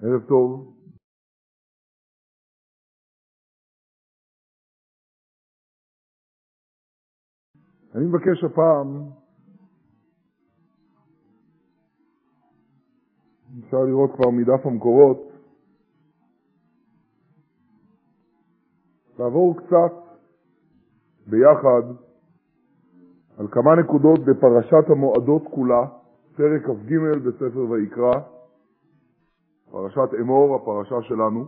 ערב טוב. אני מבקש הפעם, אפשר לראות כבר מדף המקורות, לעבור קצת ביחד על כמה נקודות בפרשת המועדות כולה, פרק כ"ג בספר ויקרא, פרשת אמור, הפרשה שלנו.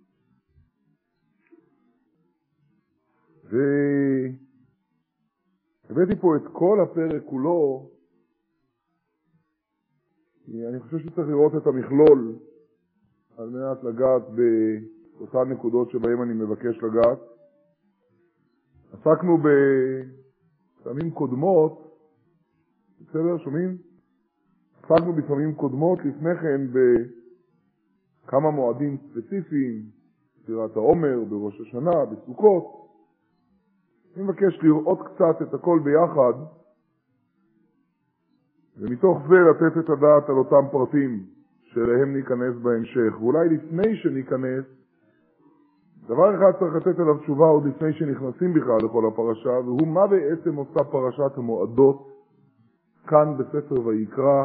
והבאתי פה את כל הפרק כולו, אני חושב שצריך לראות את המכלול על מנת לגעת באותן נקודות שבהן אני מבקש לגעת. עסקנו בפעמים קודמות, בסדר, שומעים? עסקנו בפעמים קודמות לפני כן בכמה מועדים ספציפיים, ספירת העומר, בראש השנה, בסוכות. אני מבקש לראות קצת את הכל ביחד, ומתוך זה לתת את הדעת על אותם פרטים שאליהם ניכנס בהמשך. ואולי לפני שניכנס, דבר אחד צריך לתת עליו תשובה עוד לפני שנכנסים בכלל לכל הפרשה, והוא מה בעצם עושה פרשת המועדות כאן בספר ויקרא,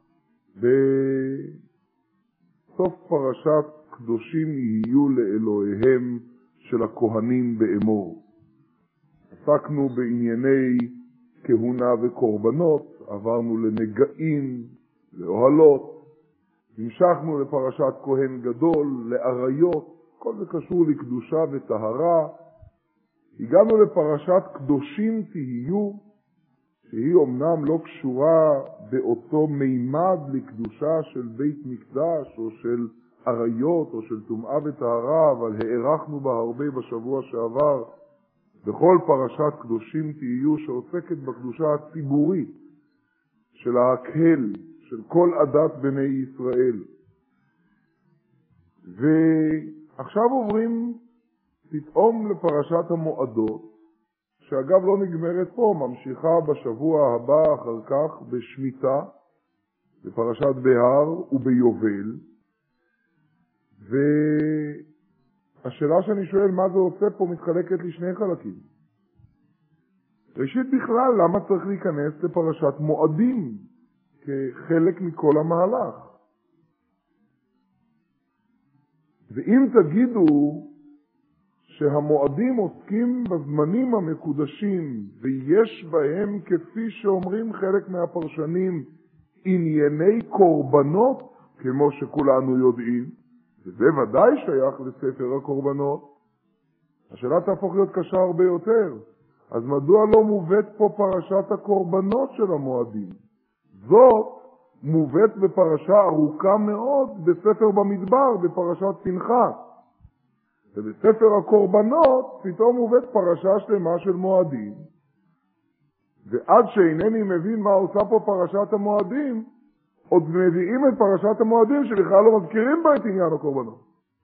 בסוף פרשת קדושים יהיו לאלוהיהם של הכהנים באמור. עסקנו בענייני כהונה וקורבנות, עברנו לנגעים, לאוהלות, המשכנו לפרשת כהן גדול, לעריות, כל זה קשור לקדושה וטהרה. הגענו לפרשת קדושים תהיו, שהיא אומנם לא קשורה באותו מימד לקדושה של בית מקדש או של עריות או של טומאה וטהרה, אבל הערכנו בה הרבה בשבוע שעבר בכל פרשת קדושים תהיו, שעוסקת בקדושה הציבורית של ההקהל, של כל עדת בני ישראל. ועכשיו עוברים פתאום לפרשת המועדות, שאגב לא נגמרת פה, ממשיכה בשבוע הבא אחר כך בשמיטה, בפרשת בהר וביובל. והשאלה שאני שואל מה זה עושה פה מתחלקת לשני חלקים. ראשית בכלל, למה צריך להיכנס לפרשת מועדים כחלק מכל המהלך? ואם תגידו שהמועדים עוסקים בזמנים המקודשים ויש בהם, כפי שאומרים חלק מהפרשנים, ענייני קורבנות, כמו שכולנו יודעים, וזה ודאי שייך לספר הקורבנות, השאלה תהפוך להיות קשה הרבה יותר. אז מדוע לא מובאת פה פרשת הקורבנות של המועדים? זאת מובאת בפרשה ארוכה מאוד בספר במדבר, בפרשת פנחס. ובספר הקורבנות פתאום מובאת פרשה שלמה של מועדים. ועד שאינני מבין מה עושה פה פרשת המועדים, עוד מביאים את פרשת המועדים שבכלל לא מזכירים בה את עניין הקורבנות.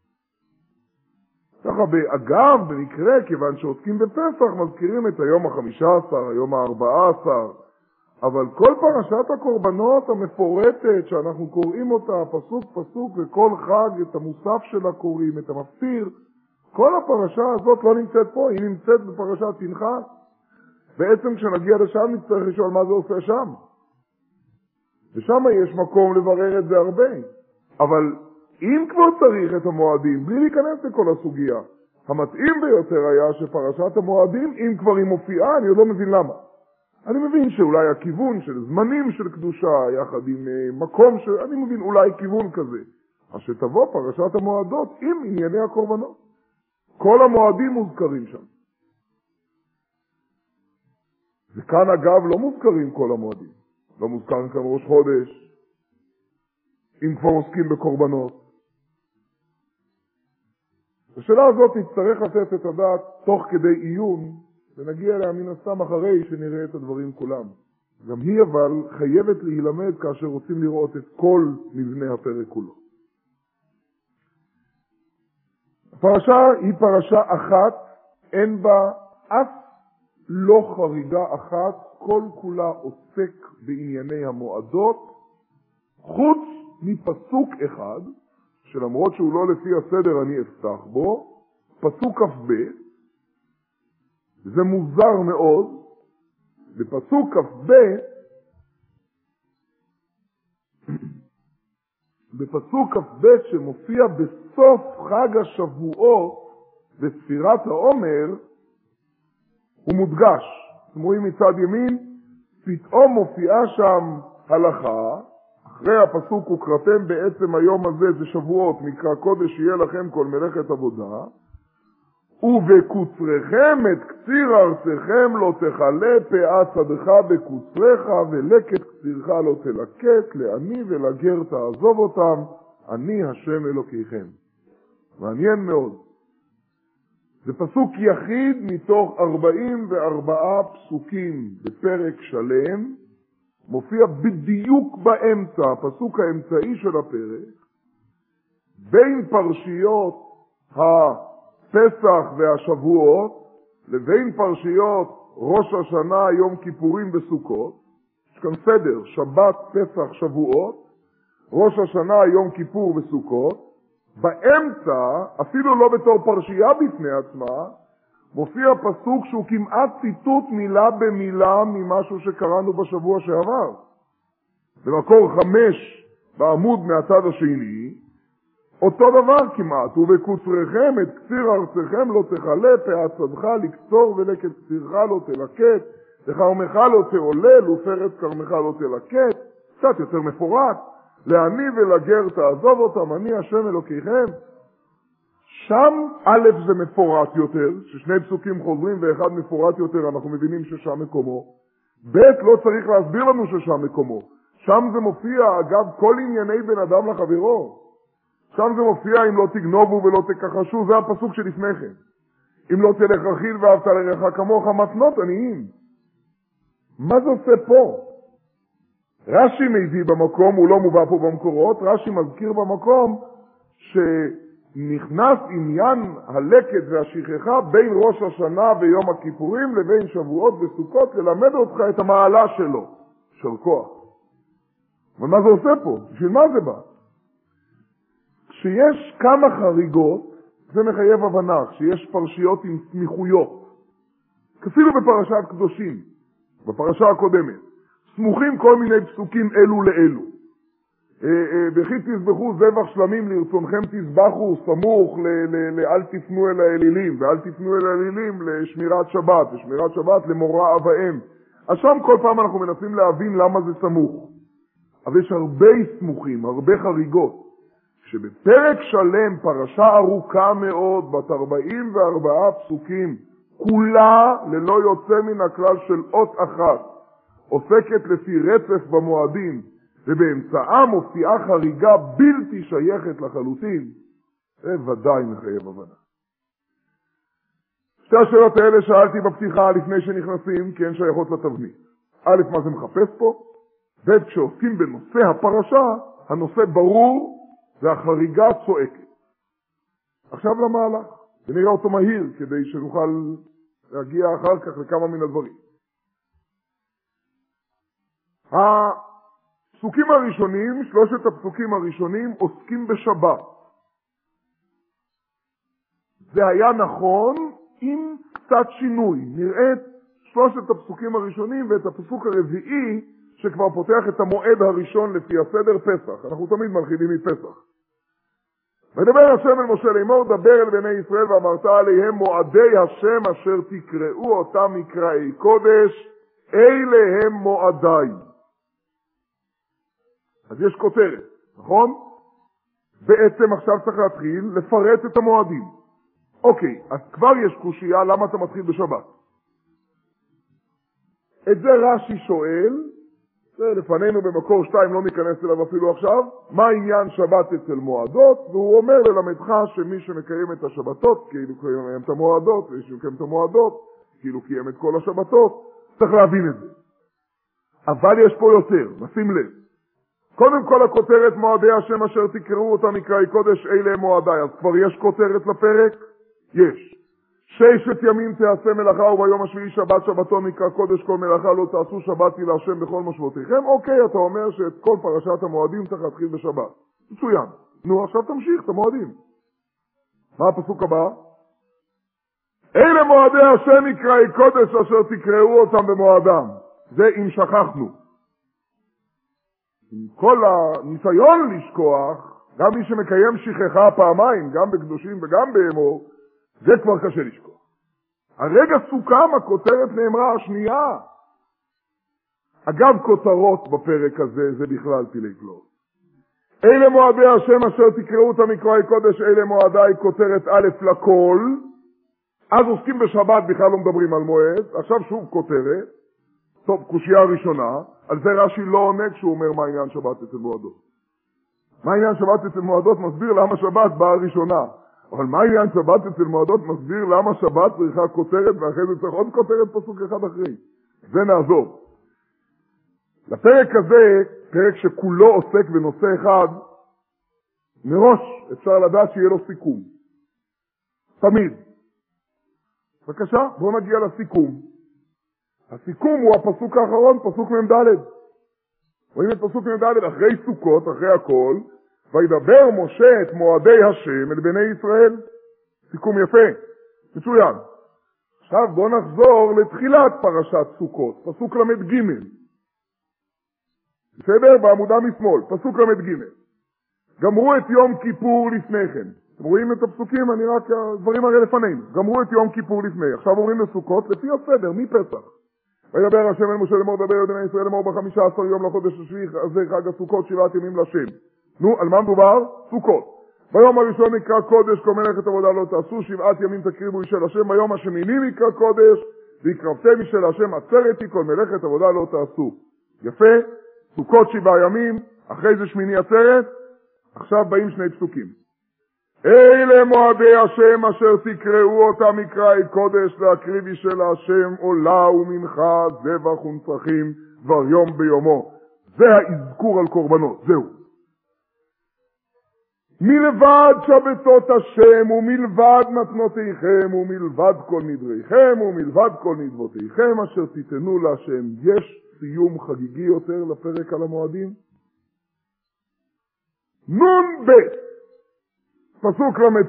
ככה באגב, במקרה, כיוון שעוסקים בפסח, מזכירים את היום ה-15, היום ה-14, אבל כל פרשת הקורבנות המפורטת שאנחנו קוראים אותה פסוק פסוק וכל חג את המוסף שלה קוראים, את המפטיר, כל הפרשה הזאת לא נמצאת פה, היא נמצאת בפרשת פנחס. בעצם כשנגיע לשם נצטרך לשאול מה זה עושה שם. ושם יש מקום לברר את זה הרבה. אבל אם כבר צריך את המועדים, בלי להיכנס לכל הסוגיה, המתאים ביותר היה שפרשת המועדים, אם כבר היא מופיעה, אני עוד לא מבין למה. אני מבין שאולי הכיוון של זמנים של קדושה, יחד עם מקום אני מבין אולי כיוון כזה. אז שתבוא פרשת המועדות עם ענייני הקורבנות. כל המועדים מוזכרים שם. וכאן אגב לא מוזכרים כל המועדים. לא מוזכר כאן ראש חודש, אם כבר עוסקים בקורבנות. השאלה הזאת נצטרך לתת את הדעת תוך כדי עיון, ונגיע אליה מן הסתם אחרי שנראה את הדברים כולם. גם היא אבל חייבת להילמד כאשר רוצים לראות את כל מבנה הפרק כולו. הפרשה היא פרשה אחת, אין בה אף לא חריגה אחת, כל כולה עוסק בענייני המועדות, חוץ מפסוק אחד, שלמרות שהוא לא לפי הסדר אני אפתח בו, פסוק כ"ב, זה מוזר מאוד, בפסוק כ"ב, בפסוק כ"ב שמופיע בסוף חג השבועות בספירת העומר, הוא מודגש. אתם רואים מצד ימין, פתאום מופיעה שם הלכה, אחרי הפסוק וקראתם בעצם היום הזה, זה שבועות, מקרא קודש יהיה לכם כל מלאכת עבודה, ובקוצריכם את קציר ארצכם לא תכלה פאה שדך בקוצריך, ולקט קצירך לא תלקט, לעני ולגר תעזוב אותם, אני השם אלוקיכם. מעניין מאוד. זה פסוק יחיד מתוך 44 פסוקים בפרק שלם, מופיע בדיוק באמצע, הפסוק האמצעי של הפרק, בין פרשיות הפסח והשבועות, לבין פרשיות ראש השנה, יום כיפורים וסוכות. יש כאן סדר, שבת, פסח, שבועות, ראש השנה, יום כיפור וסוכות. באמצע, אפילו לא בתור פרשייה בפני עצמה, מופיע פסוק שהוא כמעט ציטוט מילה במילה ממשהו שקראנו בשבוע שעבר. במקור 5 בעמוד מהצד השני, אותו דבר כמעט, ובקוצריכם את קציר ארצכם לא תכלה, פאת שדך לקצור ולקט קצירך לא תלקט, וכרמך לא תעולל ופרץ כרמך לא תלקט, קצת יותר מפורט, לעני ולגר תעזוב אותם, אני השם אלוקיכם. שם א' זה מפורט יותר, ששני פסוקים חוזרים ואחד מפורט יותר, אנחנו מבינים ששם מקומו. ב' לא צריך להסביר לנו ששם מקומו. שם זה מופיע, אגב, כל ענייני בן אדם לחברו. שם זה מופיע, אם לא תגנובו ולא תכחשו, זה הפסוק שלפני כן. אם לא תלך רכיל ואהבת לרעך כמוך, מתנות עניים. מה זה עושה פה? רש"י מביא במקום, הוא לא מובא פה במקורות, רש"י מזכיר במקום שנכנס עניין הלקט והשכחה בין ראש השנה ויום הכיפורים לבין שבועות וסוכות, ללמד אותך את המעלה שלו, של כוח. אבל מה זה עושה פה? בשביל מה זה בא? כשיש כמה חריגות, זה מחייב הבנה, כשיש פרשיות עם סמיכויות, כפילו בפרשת קדושים, בפרשה הקודמת, סמוכים כל מיני פסוקים אלו לאלו. בכי תזבחו זבח שלמים לרצונכם תזבחו, סמוך אל תפנו אל האלילים, ואל תפנו אל האלילים לשמירת שבת, ושמירת שבת למורא אב ואם. אז שם כל פעם אנחנו מנסים להבין למה זה סמוך. אבל יש הרבה סמוכים, הרבה חריגות. שבפרק שלם, פרשה ארוכה מאוד, בת 44 פסוקים, כולה ללא יוצא מן הכלל של אות אחת, עוסקת לפי רצף במועדים, ובאמצעה מופיעה חריגה בלתי שייכת לחלוטין, זה ודאי מחייב הבנה. שתי השאלות האלה שאלתי בפתיחה לפני שנכנסים, כי הן שייכות לתבנית. א', מה זה מחפש פה? ב', כשעוסקים בנושא הפרשה, הנושא ברור, והחריגה צועקת. עכשיו למהלך, ונראה אותו מהיר, כדי שנוכל להגיע אחר כך לכמה מן הדברים. הפסוקים הראשונים, 3 הפסוקים הראשונים, עוסקים בשבת. זה היה נכון עם קצת שינוי. נראה את 3 הפסוקים הראשונים ואת הפסוק הרביעי, שכבר פותח את המועד הראשון לפי הסדר, פסח. אנחנו תמיד מלחילים מפסח. ודבר השם אל משה לאמור, דבר אל בני ישראל ואמרת עליהם מועדי השם אשר תקראו אותם מקראי קודש, אלה הם מועדיי. אז יש כותרת, נכון? בעצם עכשיו צריך להתחיל לפרט את המועדים. אוקיי, אז כבר יש קושייה, למה אתה מתחיל בשבת? את זה רש"י שואל, זה לפנינו במקור 2, לא ניכנס אליו אפילו עכשיו, מה העניין שבת אצל מועדות, והוא אומר ללמדך שמי שמקיים את השבתות, כאילו קיים את המועדות, ומי שמקיים את המועדות, כאילו קיים את כל השבתות, צריך להבין את זה. אבל יש פה יותר, נשים לב. קודם כל הכותרת מועדי השם אשר תקראו אותם מקראי קודש, אלה הם מועדיי. אז כבר יש כותרת לפרק? יש. 6 ימים תעשה מלאכה וביום השביעי שבת שבתון מקרא קודש כל מלאכה לא תעשו שבתי להשם בכל משמעותיכם. אוקיי, אתה אומר שאת כל פרשת המועדים צריך להתחיל בשבת. מצוין. נו, עכשיו תמשיך את המועדים. מה הפסוק הבא? אלה מועדי השם יקראי קודש אשר תקראו אותם במועדם. זה אם שכחנו. עם כל הניסיון לשכוח, גם מי שמקיים שכחה פעמיים, גם בקדושים וגם באמור, זה כבר קשה לשכוח. הרגע סוכם, הכותרת נאמרה השנייה. אגב, כותרות בפרק הזה, זה בכלל פילי כלור. אלה מועדי השם אשר תקראו אותם מקראי קודש, אלה מועדי כותרת א' לכל. אז עוסקים בשבת, בכלל לא מדברים על מועד. עכשיו שוב כותרת. טוב, קושייה ראשונה. על זה רש"י לא עונה כשהוא אומר מה עניין שבת אצל מועדות. מה עניין שבת אצל מועדות מסביר למה שבת באה ראשונה. אבל מה עניין שבת אצל מועדות מסביר למה שבת צריכה כותרת, ואחרי זה צריך עוד כותרת פסוק אחד אחרי. זה נעזוב. לפרק הזה, פרק שכולו עוסק בנושא אחד, מראש אפשר לדעת שיהיה לו סיכום. תמיד. בבקשה, בואו נגיע לסיכום. הסיכום הוא הפסוק האחרון, פסוק מ"ד. רואים את פסוק מ"ד אחרי סוכות, אחרי הכל, וידבר משה את מועדי השם אל בני ישראל. סיכום יפה, מצוין. עכשיו בואו נחזור לתחילת פרשת סוכות, פסוק למ"ג. בסדר? בעמודה משמאל, פסוק למ"ג. גמרו את יום כיפור לפני כן. אתם רואים את הפסוקים? אני רק, הדברים הרי לפנינו. גמרו את יום כיפור לפני. עכשיו אומרים לסוכות, לפי הסדר, מפסח. וידבר השם אל משה לאמור, דבר בני ישראל לאמור ב15 יום לחודש השביעי, הזה חג הסוכות 7 ימים לשם. נו, על מה מדובר? סוכות. ביום הראשון נקרא קודש, כל מלאכת עבודה לא תעשו, 7 ימים תקריבו איש אל השם, ביום השמיני נקרא קודש, והקרבתם איש אל השם עצרתי, כל מלאכת עבודה לא תעשו. יפה, סוכות 7 ימים, אחרי זה שמיני עצרת, עכשיו באים שני פסוקים. אלה מועדי השם אשר תקראו אותם מקראי קודש להקריב איש אל השם עולה ומנחה, זבח ונצרכים, דבר יום ביומו. זה האזכור על קורבנות, זהו. מלבד שבתות השם ומלבד מתנותיכם ומלבד כל נדריכם ומלבד כל נדבותיכם אשר תיתנו להשם. יש סיום חגיגי יותר לפרק על המועדים? נון ב' פסוק למ"ט.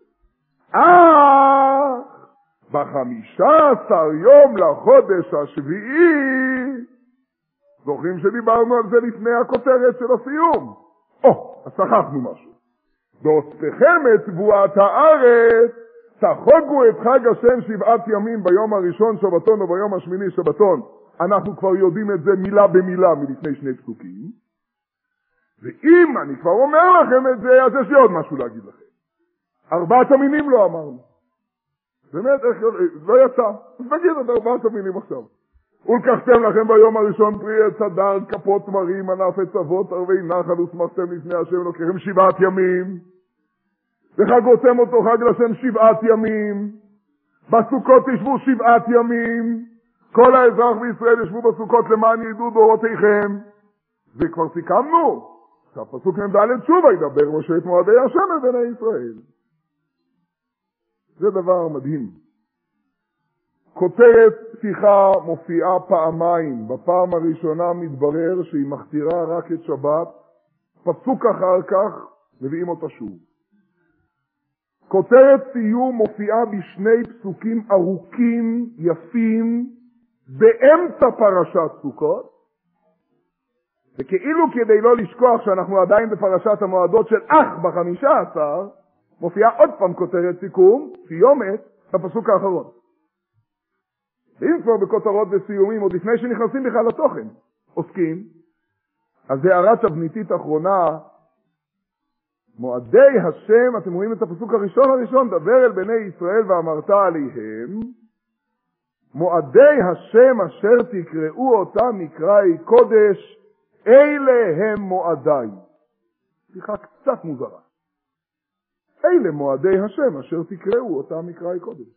ב15 יום לחודש השביעי, זוכרים שדיברנו על זה לפני הכותרת של הסיום? אז שכחנו משהו. באוספכם את תבואת הארץ, תחוגו את חג השם 7 ימים, ביום הראשון שבתון וביום השמיני שבתון. אנחנו כבר יודעים את זה מילה במילה מלפני שני פסוקים. ואם אני כבר אומר לכם את זה, אז יש לי עוד משהו להגיד לכם. 4 המינים לא אמרנו. באמת, לא יצא. אז נגיד את 4 המינים עכשיו. ולקחתם לכם ביום הראשון פרי עץ הדר, כפות תמרים, ענף עץ אבות, ערבי נחל, ושמחתם לפני השם אלוקיכם 7 ימים. וחגותם אותו חג לשם 7 ימים. בסוכות תשבו 7 ימים. כל האזרח בישראל ישבו בסוכות למען ידעו דורותיכם. וכבר סיכמנו. שהפסוק מ"ד שוב ידבר משה את מועדי השם אל בני ישראל. זה דבר מדהים. כותרת פתיחה מופיעה פעמיים. בפעם הראשונה מתברר שהיא מכתירה רק את שבת. פסוק אחר כך מביאים אותה שוב. כותרת סיום מופיעה בשני פסוקים ארוכים, יפים, באמצע פרשת סוכות. וכאילו כדי לא לשכוח שאנחנו עדיין בפרשת המועדות של ב15, מופיעה עוד פעם כותרת סיכום, סיומת, בפסוק האחרון. ואם כבר בכותרות וסיומים, עוד לפני שנכנסים בכלל לתוכן, עוסקים, אז זה הערה תבניתית אחרונה, מועדי השם, אתם רואים את הפסוק הראשון, דבר אל בני ישראל ואמרת עליהם, מועדי השם אשר תקראו אותם מקראי קודש, אלה הם מועדיי. שיחה קצת מוזרה. אלה מועדי השם אשר תקראו אותם מקראי קודש.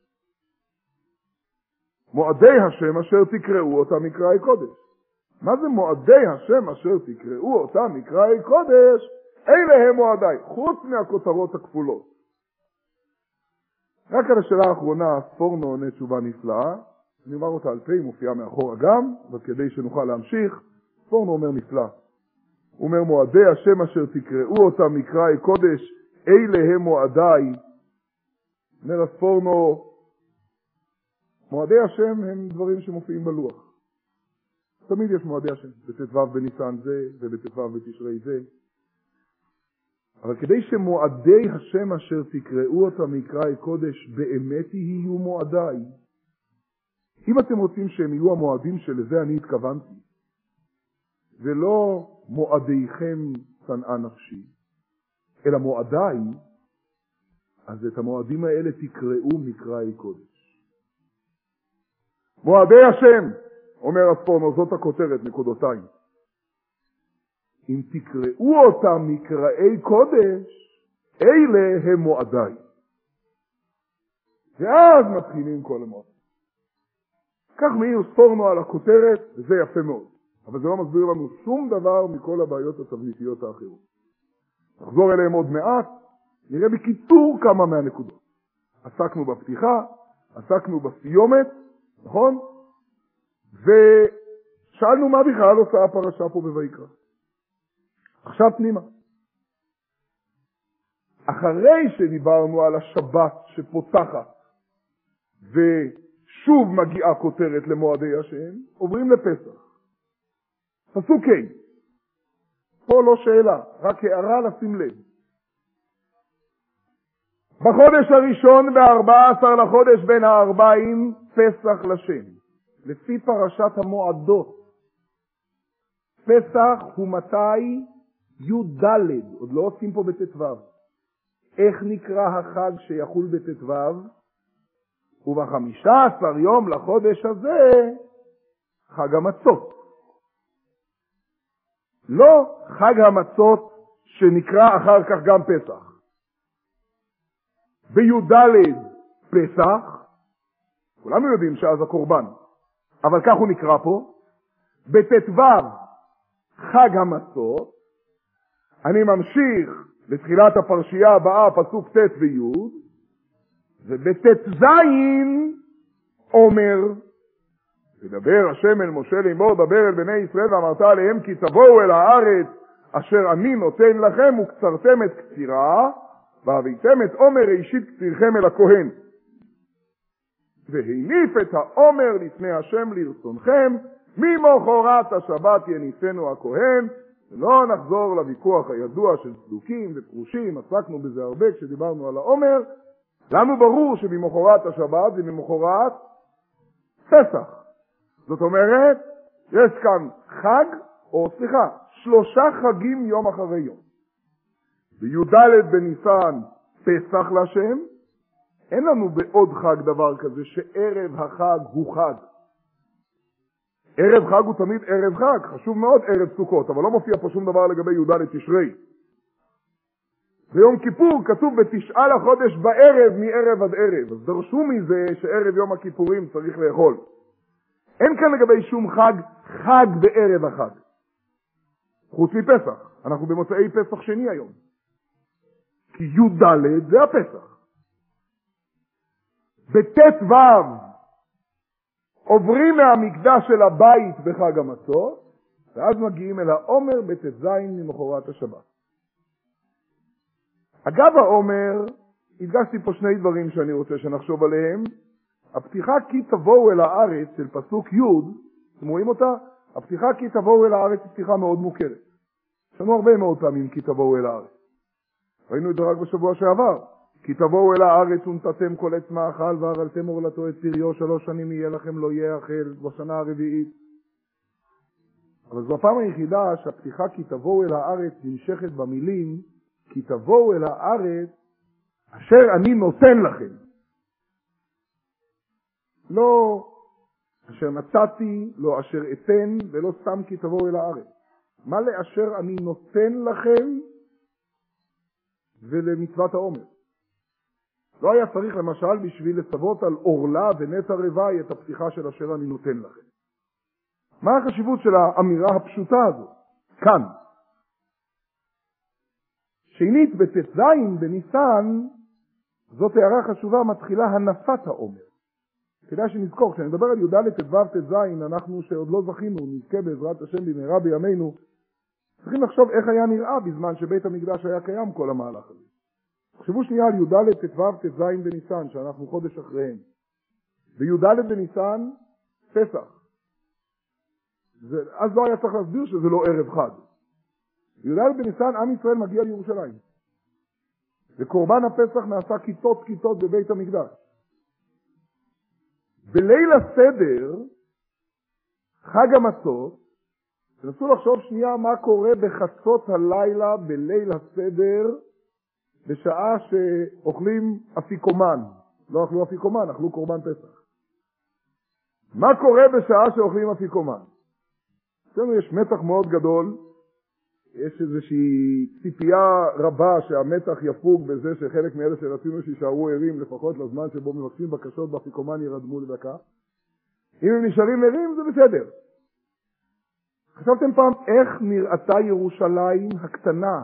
מועדי השם אשר תקראו אותם מקראי קודש. מה זה מועדי השם אשר תקראו אותם מקראי קודש? אלה הם מועדיי. חוץ מהכותרות הכפולות. רק על השאלה האחרונה, ספורנו עונה תשובה נפלאה. אני אומר אותה על פי, מופיעה מאחורה גם, אבל כדי שנוכל להמשיך, ספורנו אומר נפלא. הוא אומר, מועדי השם אשר תקראו אותם מקראי קודש, אלה הם מועדיי. אומר הספורנו, מועדי השם הם דברים שמופיעים בלוח. תמיד יש מועדי השם, בט"ו בניסן זה ובט"ו בתשרי זה. אבל כדי שמועדי השם אשר תקראו אותם מקראי קודש באמת יהיו מועדיי, אם אתם רוצים שהם יהיו המועדים שלזה אני התכוונתי, ולא מועדיכם שנאה נפשי, אלא מועדיי, אז את המועדים האלה תקראו מקראי קודש. מועדי השם, אומר הספורנו, זאת הכותרת, נקודותיים. אם תקראו אותם מקראי קודש, אלה הם מועדיי. ואז מתחילים כל המועדים. כך מאיר ספורנו על הכותרת, וזה יפה מאוד. אבל זה לא מסביר לנו שום דבר מכל הבעיות התבניתיות האחרות. נחזור אליהם עוד מעט, נראה בקיצור כמה מהנקודות. עסקנו בפתיחה, עסקנו בסיומת, נכון? ושאלנו מה בכלל עושה הפרשה פה בויקרא. עכשיו פנימה. אחרי שדיברנו על השבת שפותחת, ושוב מגיעה כותרת למועדי השם, עוברים לפסח. פסוק ה'. פה לא שאלה, רק הערה לשים לב. בחודש הראשון ב-14 לחודש בין ה-40 פסח לשם. לפי פרשת המועדות. פסח הוא מתי? י"ד, עוד לא עושים פה בט"ו. איך נקרא החג שיחול בט"ו? וב-15 יום לחודש הזה חג המצות. לא חג המצות שנקרא אחר כך גם פסח. בי"ד פסח, כולנו יודעים שאז הקורבן, אבל כך הוא נקרא פה. בט"ו חג המצות. אני ממשיך לתחילת הפרשייה הבאה, פסוק ט' וי', ובט"ז אומר, ודבר השם אל משה לאמור, דבר אל בני ישראל ואמרת עליהם כי תבואו אל הארץ אשר אני נותן לכם וקצרתם את קצירה והבאתם את עומר ראשית קצירכם אל הכהן והניף את העומר לפני השם לרצונכם ממחרת השבת יניפנו הכהן. ולא נחזור לוויכוח הידוע של צדוקים ופרושים, עסקנו בזה הרבה כשדיברנו על העומר. לנו ברור שממחרת השבת זה ממחרת פסח. זאת אומרת, יש כאן חג, או סליחה, 3 חגים יום אחרי יום. בי"ד בניסן פסח לשם, אין לנו בעוד חג דבר כזה שערב החג הוא חג. ערב חג הוא תמיד ערב חג, חשוב מאוד ערב סוכות, אבל לא מופיע פה שום דבר לגבי י"ד תשרי. ביום כיפור כתוב ב9 לחודש בערב מערב עד ערב, אז דרשו מזה שערב יום הכיפורים צריך לאכול. אין כאן לגבי שום חג, חג בערב החג. חוץ מפסח, אנחנו במוצאי פסח שני היום. כי י"ד זה הפסח. בט"ו עוברים מהמקדש של הבית בחג המצות, ואז מגיעים אל העומר בט"ז ממחרת השבת. אגב העומר, הדגשתי פה 2 דברים שאני רוצה שנחשוב עליהם. הפתיחה כי תבואו אל הארץ של פסוק י', אתם רואים אותה? הפתיחה כי תבואו אל הארץ היא פתיחה מאוד מוכרת. יש לנו הרבה מאוד פעמים כי תבואו אל הארץ. ראינו את זה רק בשבוע שעבר. כי תבואו אל הארץ ונטעתם כל עץ מאכל והרעלתם עורלתו את ציריו 3 שנים יהיה לכם לא יאכל בשנה הרביעית. אבל זו הפעם היחידה שהפתיחה כי תבואו אל הארץ נמשכת במילים כי תבואו אל הארץ אשר אני נותן לכם. לא אשר נתתי, לא אשר אתן, ולא סתם כי תבואו אל הארץ. מה לאשר אני נותן לכם ולמצוות העומר? לא היה צריך למשל בשביל לצוות על אורלה ונטע רווי את הפתיחה של אשר אני נותן לכם. מה החשיבות של האמירה הפשוטה הזאת? כאן. שנית בט"ז בניסן, זאת הערה חשובה, מתחילה הנפת העומר. כדאי שנזכור, כשאני מדבר על י"ד ט"ו ט"ז, אנחנו שעוד לא זכינו, נזכה בעזרת השם במהרה בימינו, צריכים לחשוב איך היה נראה בזמן שבית המקדש היה קיים כל המהלך הזה. תחשבו שנייה על י"ד, ט"ו, ט"ז בניסן, שאנחנו חודש אחריהם. בי"ד בניסן, פסח. אז לא היה צריך להסביר שזה לא ערב חג. בי"ד בניסן, עם ישראל מגיע לירושלים. וקורבן הפסח נעשה כיתות בבית המקדש. בליל הסדר, חג המצות, תנסו לחשוב שנייה מה קורה בחצות הלילה בליל הסדר, בשעה שאוכלים אפיקומן. לא אכלו אפיקומן, אכלו קורבן פסח. מה קורה בשעה שאוכלים אפיקומן? אצלנו יש מתח מאוד גדול, יש איזושהי ציפייה רבה שהמתח יפוג בזה שחלק מאלה שרצינו שישארו ערים לפחות לזמן שבו מבקשים בקשות באפיקומן ירדמו לדקה. אם הם נשארים ערים זה בסדר. חשבתם פעם איך נראתה ירושלים הקטנה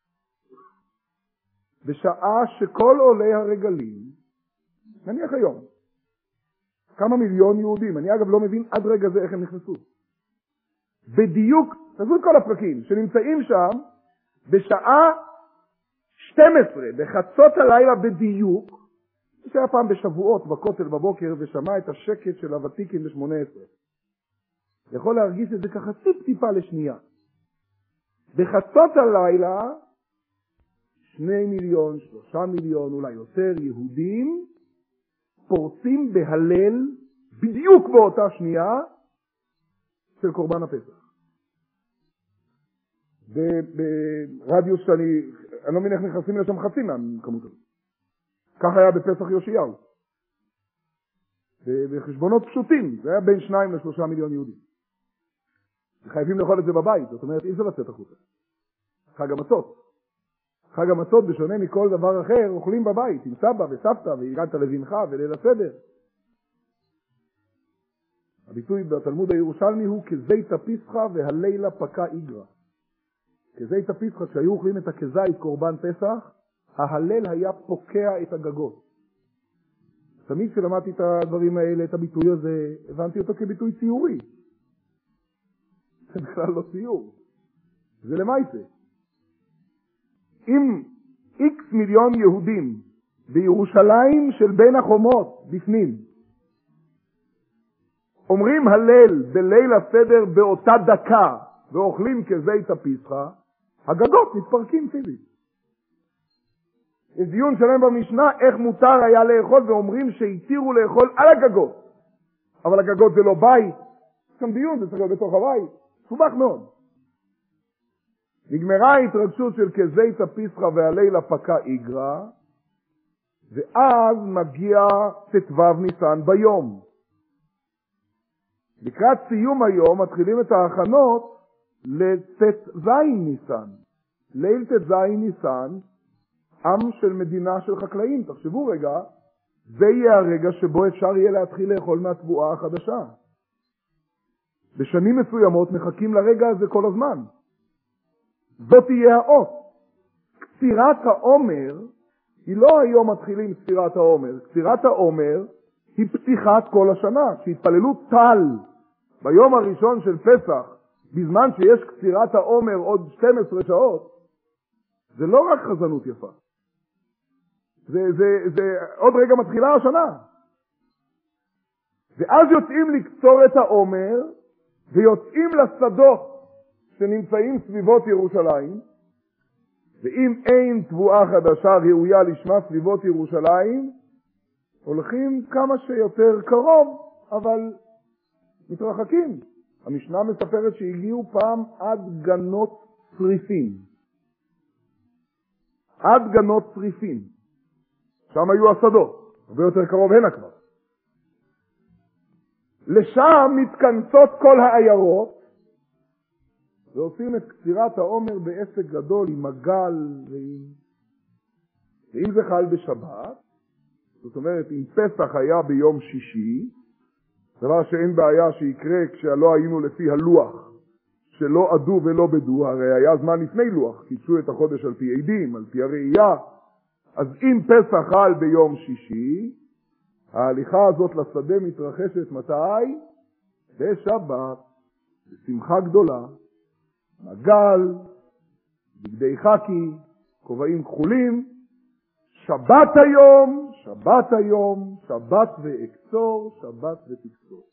בשעה שכל עולי הרגלים, נניח היום, כמה מיליון יהודים, אני אגב לא מבין עד רגע זה איך הם נכנסו. בדיוק, תעשו את כל הפרקים שנמצאים שם בשעה 12, בחצות הלילה בדיוק, שהיה פעם בשבועות בכותל בבוקר ושמע את השקט של הוותיקים ב-18. יכול להרגיש את זה ככה טיפה לשנייה. בחצות הלילה 2 מיליון, 3 מיליון, אולי יותר יהודים פורצים בהלל בדיוק באותה שנייה של קורבן הפסח. ברדיוס שאני לא מבין איך נכנסים לשם חצי מהכמות הזאת. כך היה בפסח יאשיהו. בחשבונות פשוטים, זה היה בין 2 ל-3 מיליון יהודים. חייבים לאכול את זה בבית, זאת אומרת אי אפשר לצאת החוצה. חג המצות. חג המצות בשונה מכל דבר אחר אוכלים בבית, עם סבא וסבתא והגעת לבנך וליל הסדר. הביטוי בתלמוד הירושלמי הוא כזית הפסחא והלילה פקע איגרא. כזית הפסחא, כשהיו אוכלים את הכזית קורבן פסח, ההלל היה פוקע את הגגות. תמיד כשלמדתי את הדברים האלה, את הביטוי הזה, הבנתי אותו כביטוי ציורי. זה בכלל לא ציור. זה למעשה. אם X מיליון יהודים בירושלים של בין החומות בפנים, אומרים הלל בליל הסדר באותה דקה ואוכלים כזית הפסחא, הגגות מתפרקים פיזית. יש דיון שלם במשנה איך מותר היה לאכול, ואומרים שהתירו לאכול על הגגות. אבל הגגות זה לא בית. יש כאן דיון, זה צריך להיות בתוך הבית. סובך מאוד. נגמרה ההתרגשות של כזית הפסחא והלילה פקע איגרא, ואז מגיע ט"ו ניסן ביום. לקראת סיום היום מתחילים את ההכנות לט"ז ניסן. ליל ט"ז ניסן, עם של מדינה של חקלאים. תחשבו רגע, זה יהיה הרגע שבו אפשר יהיה להתחיל לאכול מהתבואה החדשה. בשנים מסוימות מחכים לרגע הזה כל הזמן. זאת תהיה האות. קצירת העומר היא לא היום מתחילים קצירת העומר. קצירת העומר היא פתיחת כל השנה. כשהתפללו טל ביום הראשון של פסח, בזמן שיש קצירת העומר עוד 12 שעות, זה לא רק חזנות יפה. זה עוד רגע מתחילה השנה. ואז יוצאים לקצור את העומר, ויוצאים לשדות שנמצאים סביבות ירושלים, ואם אין תבואה חדשה ראויה לשמה סביבות ירושלים, הולכים כמה שיותר קרוב, אבל מתרחקים. המשנה מספרת שהגיעו פעם עד גנות צריפים. עד גנות צריפים. שם היו השדות, הרבה יותר קרוב הנה כבר. לשם מתכנסות כל העיירות, ועושים את קצירת העומר בעסק גדול עם מגל, ואם זה חל בשבת, זאת אומרת אם פסח היה ביום שישי, דבר שאין בעיה שיקרה כשלא היינו לפי הלוח, שלא עדו ולא בדו, הרי היה זמן לפני לוח, קידשו את החודש על פי עדים, על פי הראייה, אז אם פסח חל ביום שישי, ההליכה הזאת לשדה מתרחשת מתי? בשבת, בשמחה גדולה. מגל, בגדי חקי, כובעים כחולים, שבת היום, שבת היום, שבת ואקצור, שבת ותקצור.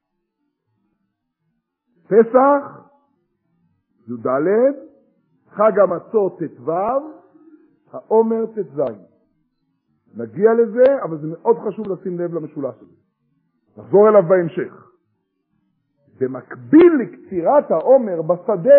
פסח, י"ד, חג המצות ט"ו, העומר ט"ז. נגיע לזה, אבל זה מאוד חשוב לשים לב למשולש הזה. נחזור אליו בהמשך. במקביל לקצירת העומר בשדה,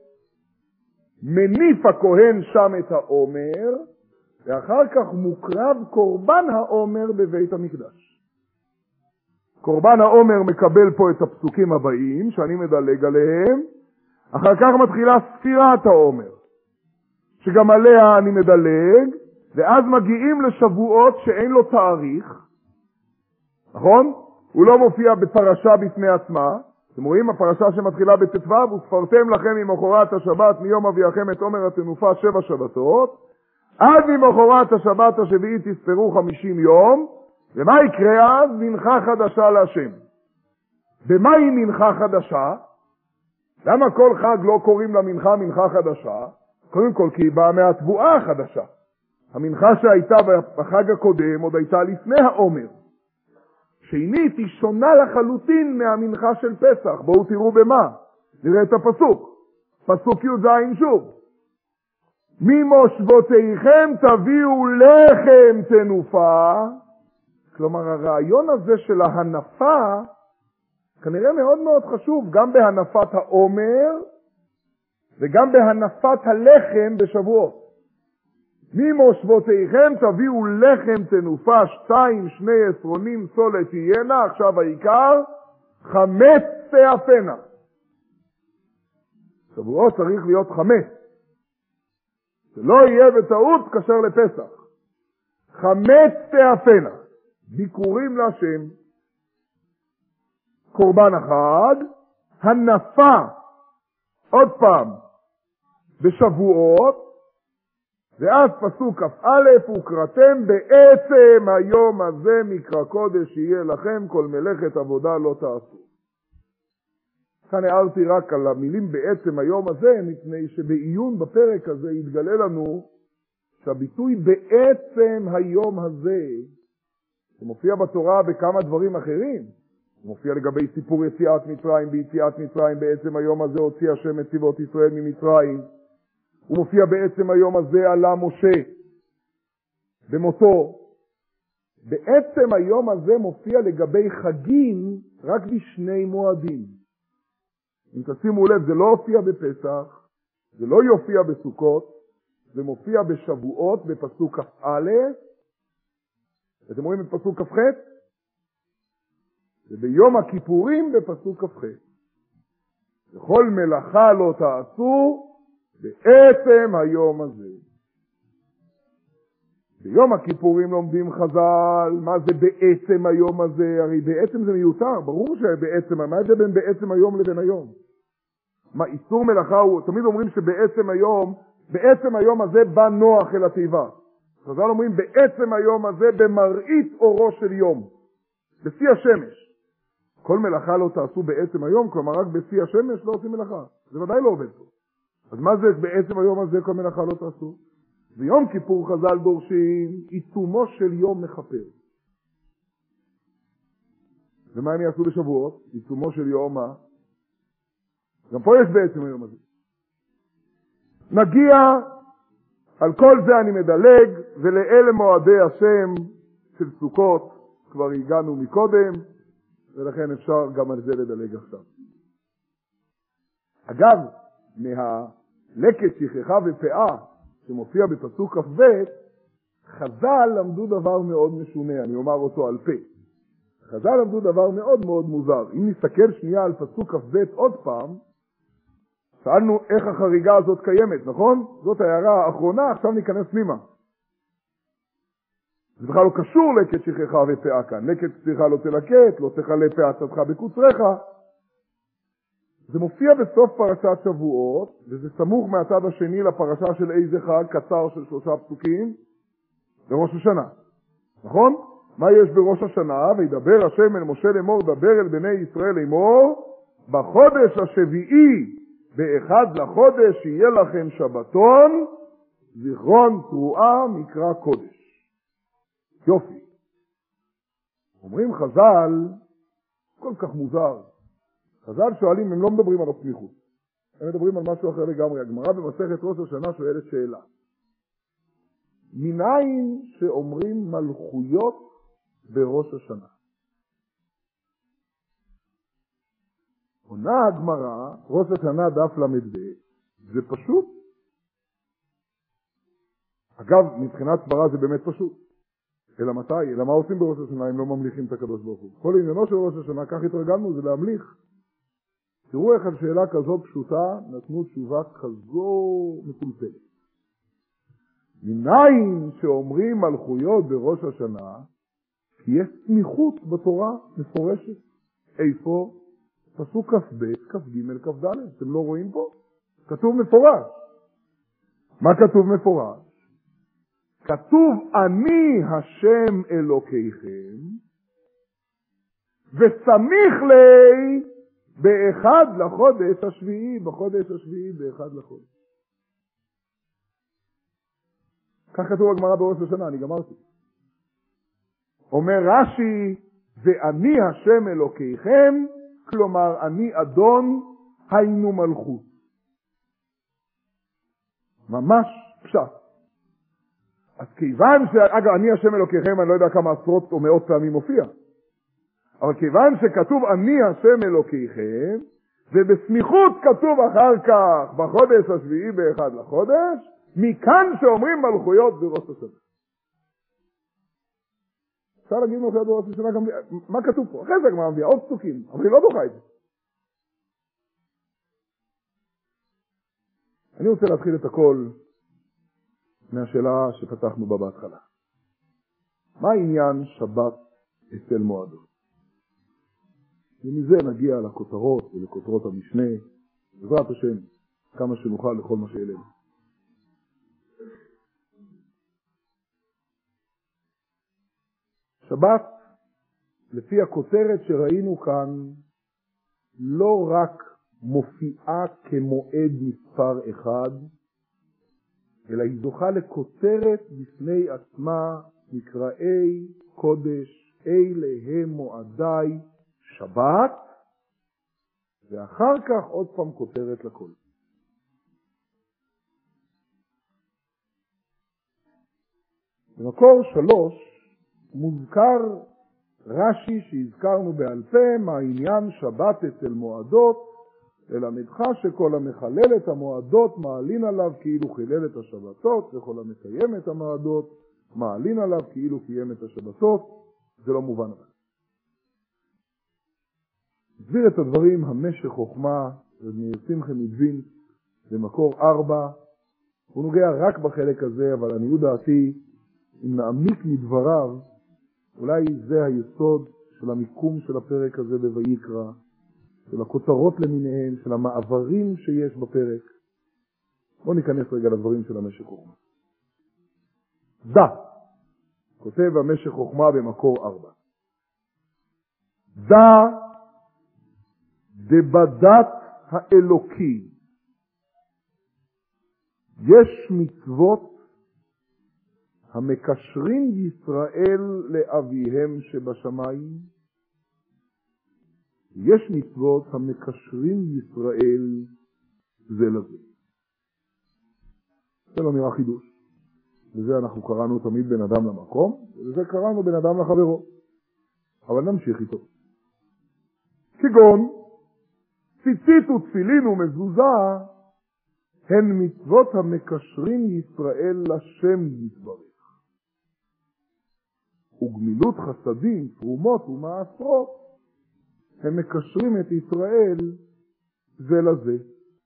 מניף הכהן שם את העומר, ואחר כך מוקרב קורבן העומר בבית המקדש. קורבן העומר מקבל פה את הפסוקים הבאים, שאני מדלג עליהם, אחר כך מתחילה ספירת העומר, שגם עליה אני מדלג, ואז מגיעים לשבועות שאין לו תאריך, נכון? הוא לא מופיע בפרשה בפני עצמה, אתם רואים, הפרשה שמתחילה בט"ו, וספרתם לכם ממחרת השבת מיום אביאכם את עומר התנופה 7 שבתות, עד ממחרת השבת השביעית תספרו 50 יום, ומה יקרה אז? מנחה חדשה להשם. במה היא מנחה חדשה? למה כל חג לא קוראים למנחה מנחה חדשה? קודם כל כי היא באה מהתבואה החדשה. המנחה שהייתה בחג הקודם עוד הייתה לפני העומר. שנית, היא שונה לחלוטין מהמנחה של פסח. בואו תראו במה. נראה את הפסוק. פסוק י"ז שוב. ממושבותיכם תביאו לחם תנופה. כלומר, הרעיון הזה של ההנפה כנראה מאוד מאוד חשוב, גם בהנפת העומר וגם בהנפת הלחם בשבועות. ממושבותיכם תביאו לחם תנופה 2 2 עשרונים סולת תהיינה, עכשיו העיקר, 5 תאפנה. שבועות צריך להיות 5. שלא יהיה בטעות כשר לפסח. 5 תאפנה. ביקורים להשם. קורבן החג, הנפה, עוד פעם, בשבועות, ואז פסוק כ"א, וקראתם בעצם היום הזה מקרא קודש יהיה לכם, כל מלאכת עבודה לא תעשו. כאן הערתי רק על המילים בעצם היום הזה, מפני שבעיון בפרק הזה יתגלה לנו שהביטוי בעצם היום הזה, שמופיע בתורה בכמה דברים אחרים, הוא מופיע לגבי סיפור יציאת מצרים, ביציאת מצרים בעצם היום הזה הוציא השם את צבאות ישראל ממצרים, הוא מופיע בעצם היום הזה עלה משה במותו. בעצם היום הזה מופיע לגבי חגים רק בשני מועדים. אם תשימו לב, זה לא הופיע בפסח, זה לא יופיע בסוכות, זה מופיע בשבועות בפסוק כ"א, אתם רואים את פסוק כ"ח? וביום הכיפורים בפסוק כ"ח. וכל מלאכה לא תעשו בעצם היום הזה. ביום הכיפורים לומדים חז"ל, מה זה בעצם היום הזה? הרי בעצם זה מיותר, ברור שבעצם, מה זה בין בעצם היום לבין היום? מה, איסור מלאכה הוא, תמיד אומרים שבעצם היום הזה בא נוח אל התיבה. חז"ל אומרים בעצם היום הזה במראית אורו של יום, בשיא השמש. כל מלאכה לא תעשו בעצם היום, כלומר רק בשיא השמש לא עושים מלאכה. זה ודאי לא עובד פה. אז מה זה בעצם היום הזה כל מלאכה לא תעשו? ביום כיפור חז"ל דורשים עיצומו של יום מכפר. ומה הם יעשו בשבועות? עיצומו של יום מה? גם פה יש בעצם היום הזה. נגיע, על כל זה אני מדלג, ולאלה מועדי השם של סוכות כבר הגענו מקודם, ולכן אפשר גם על זה לדלג עכשיו. אגב, מהלקט שכחה ופאה שמופיע בפסוק כ"ב, חז"ל למדו דבר מאוד משונה, אני אומר אותו על פה. חז"ל למדו דבר מאוד מאוד מוזר. אם נסתכל שנייה על פסוק כ"ב עוד פעם, שאלנו איך החריגה הזאת קיימת, נכון? זאת ההערה האחרונה, עכשיו ניכנס פנימה. זה בכלל לא קשור לקט שכחה ופאה כאן. לקט שכחה לא תלקט, לא תחלה פאתך בקוצרך. זה מופיע בסוף פרשת שבועות, וזה סמוך מהצד השני לפרשה של איזה חג, קצר של 3 פסוקים, בראש השנה. נכון? מה יש בראש השנה? וידבר השם אל משה לאמור, דבר אל בני ישראל לאמור, בחודש השביעי באחד לחודש יהיה לכם שבתון, זיכרון תרועה מקרא קודש. יופי. אומרים חז"ל, כל כך מוזר. חז"ל שואלים, הם לא מדברים על הסמיכות. הם מדברים על משהו אחר לגמרי. הגמרא במסכת ראש השנה שואלת שאלה. מניין שאומרים מלכויות בראש השנה? עונה הגמרא, ראש השנה דף למד, זה פשוט. אגב, מבחינת סברה זה באמת פשוט. אלא מתי? אלא מה עושים בראש השנה אם לא ממליכים את הקדוש ברוך הוא? כל עניינו של ראש השנה, כך התרגלנו, זה להמליך. תראו איך על שאלה כזאת פשוטה נתנו תשובה כזו מטולטלת. מניין שאומרים מלכויות בראש השנה, כי יש סמיכות בתורה מפורשת. איפה? פסוק כ"ב, כ"ג, כ"ד. אתם לא רואים פה? כתוב מפורש. מה כתוב מפורש? כתוב אני השם אלוקיכם, וסמיך לי באחד לחודש השביעי, בחודש השביעי באחד לחודש. כך כתוב הגמרא בראש השנה, אני גמרתי. אומר רש"י, ואני השם אלוקיכם, כלומר אני אדון, היינו מלכות. ממש פשט. אז כיוון אגב, אני השם אלוקיכם, אני לא יודע כמה עשרות או מאות פעמים מופיע. אבל כיוון שכתוב אני השם אלוקיכם, ובסמיכות כתוב אחר כך בחודש השביעי באחד לחודש, מכאן שאומרים מלכויות בראש השנה. אפשר להגיד מלכויות בראש השנה גם, מה כתוב פה? אחרי זה הגמרא מביאה עוד פסוקים, אבל היא לא דוחה את זה. אני רוצה להתחיל את הכל מהשאלה שפתחנו בה בהתחלה. מה העניין שבת אצל מועדות? ומזה נגיע לכותרות ולכותרות המשנה, בעזרת השם, כמה שנוכל לכל מה שאלינו. שבת, לפי הכותרת שראינו כאן, לא רק מופיעה כמועד מספר אחד, אלא היא זוכה לכותרת בפני עצמה, מקראי קודש, אלה הם מועדי שבת, ואחר כך עוד פעם כותרת לכל. במקור 3 מוזכר רש"י שהזכרנו בעל פה מהעניין שבת אצל מועדות, ללמדך שכל המחלל את המועדות מעלין עליו כאילו חילל את השבתות, וכל המקיים את המועדות מעלין עליו כאילו קיים את השבתות. זה לא מובן אבל. הסביר את הדברים המשך חוכמה ומאיר שמחה מדבין במקור 4. הוא נוגע רק בחלק הזה, אבל לעניות דעתי, אם נעמיק מדבריו, אולי זה היסוד של המיקום של הפרק הזה בויקרא, של הכותרות למיניהם, של המעברים שיש בפרק. בואו ניכנס רגע לדברים של המשך חוכמה. דע, כותב המשך חוכמה במקור 4. דע דבדת האלוקי. יש מצוות המקשרים ישראל לאביהם שבשמיים, יש מצוות המקשרים ישראל זה לזה. זה לא נראה חידוש. וזה אנחנו קראנו תמיד בן אדם למקום, וזה קראנו בן אדם לחברו. אבל נמשיך איתו. כגון, ציצית ותפילין ומזוזה, הן מצוות המקשרים ישראל לשם יתברך. וגמילות חסדים, תרומות ומעשרות, הם מקשרים את ישראל זה לזה.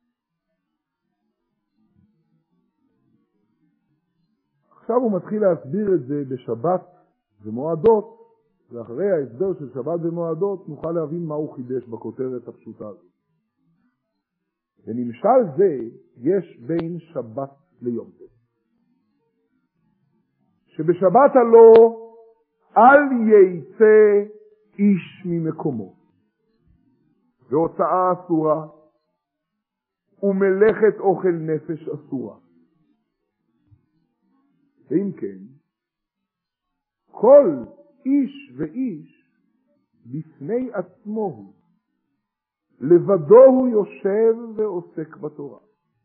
עכשיו הוא מתחיל להסביר את זה בשבת ומועדות, ואחרי ההסבר של שבת ומועדות נוכל להבין מה הוא חידש בכותרת הפשוטה הזאת. ונמשל זה יש בין שבת ליום טוב. שבשבת הלא אל יצא איש ממקומו. והוצאה אסורה, ומלאכת אוכל נפש אסורה. ואם כן, כל איש ואיש בפני עצמו הוא, לבדו הוא יושב ועוסק בתורה.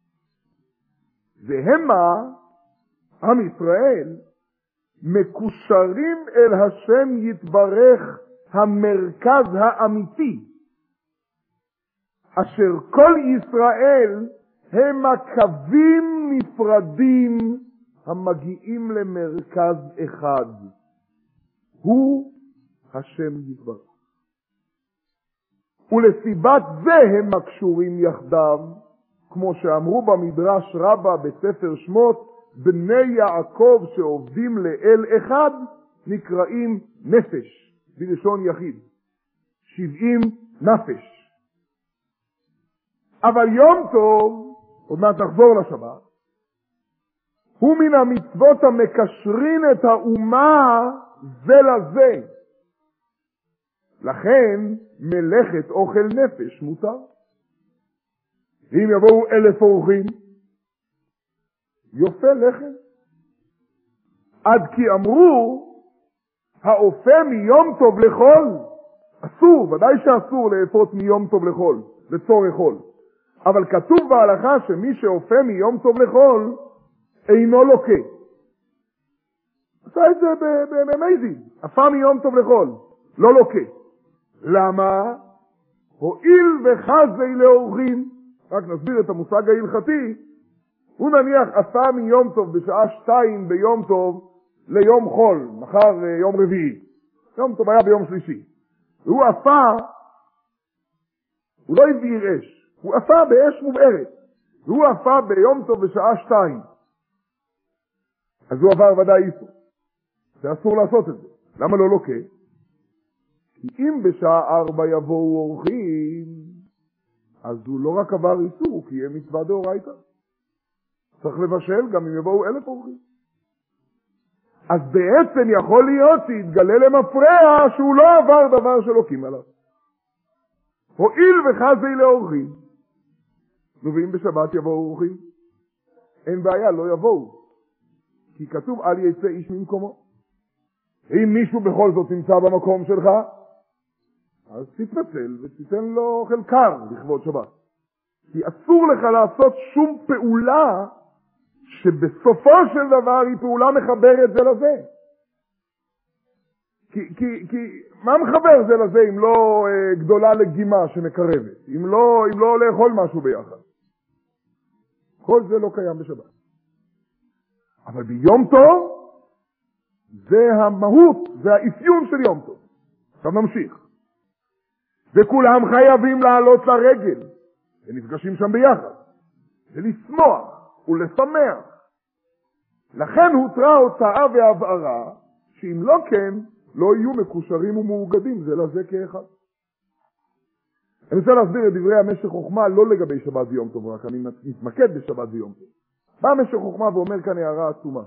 והמה, עם ישראל, מקושרים אל השם יתברך המרכז האמיתי, אשר כל ישראל הם הקווים נפרדים המגיעים למרכז אחד, הוא השם יתברך. ולסיבת זה הם הקשורים יחדיו, כמו שאמרו במדרש רבה בספר שמות, בני יעקב שעובדים לאל אחד נקראים נפש, בלשון יחיד, 70 נפש. אבל יום טוב, עוד מעט נחזור לשבת, הוא מן המצוות המקשרים את האומה זה לזה. לכן מלאכת אוכל נפש מותר. אם יבואו 1,000 אורחים, יופה לחם. עד כי אמרו, האופה מיום טוב לחול. אסור, ודאי שאסור לאפות מיום טוב לחול, לצורך חול. אבל כתוב בהלכה שמי שאופה מיום טוב לחול, אינו לוקה. עשה את זה במייזין, אפה מיום טוב לחול, לא לוקה. למה? הועיל וחזי לאורחים. רק נסביר את המושג ההלכתי. הוא נניח אפה מיום טוב בשעה 2 ביום טוב ליום חול, מחר יום רביעי. יום טוב היה ביום שלישי. והוא אפה, הוא לא הבעיר אש, הוא אפה באש מובערת. והוא אפה ביום טוב בשעה 2. אז הוא עבר ודאי איסור. זה אסור לעשות את זה. למה לא לוקה? כי אם בשעה 4 יבואו אורחים, אז הוא לא רק עבר איסור, כי יהיה מצווה דאורייתא. צריך לבשל גם אם יבואו 1,000 אורחים. אז בעצם יכול להיות שיתגלה למפרע שהוא לא עבר דבר שלוקים עליו. הועיל וחזי לאורחים. ואם בשבת יבואו אורחים, אין בעיה, לא יבואו. כי כתוב אל יצא איש ממקומו. אם מישהו בכל זאת נמצא במקום שלך, אז תתנצל ותיתן לו אוכל קר לכבוד שבת. כי אסור לך לעשות שום פעולה שבסופו של דבר היא פעולה מחברת זה לזה. כי מה מחבר זה לזה אם לא גדולה לגימה שמקרבת? אם לא לאכול משהו ביחד. כל זה לא קיים בשבת. אבל ביום טוב זה המהות, זה האפיון של יום טוב. עכשיו נמשיך. וכולם חייבים לעלות לרגל, ונפגשים שם ביחד, ולשמוח ולשמח. לכן הותרה הוצאה והבערה, שאם לא כן, לא יהיו מקושרים ומאוגדים זה לזה כאחד. אני רוצה להסביר את דברי המשך חוכמה לא לגבי שבת ויום טוב, רק אני מתמקד בשבת ויום טוב. בא המשך חוכמה ואומר כאן הערה עצומה.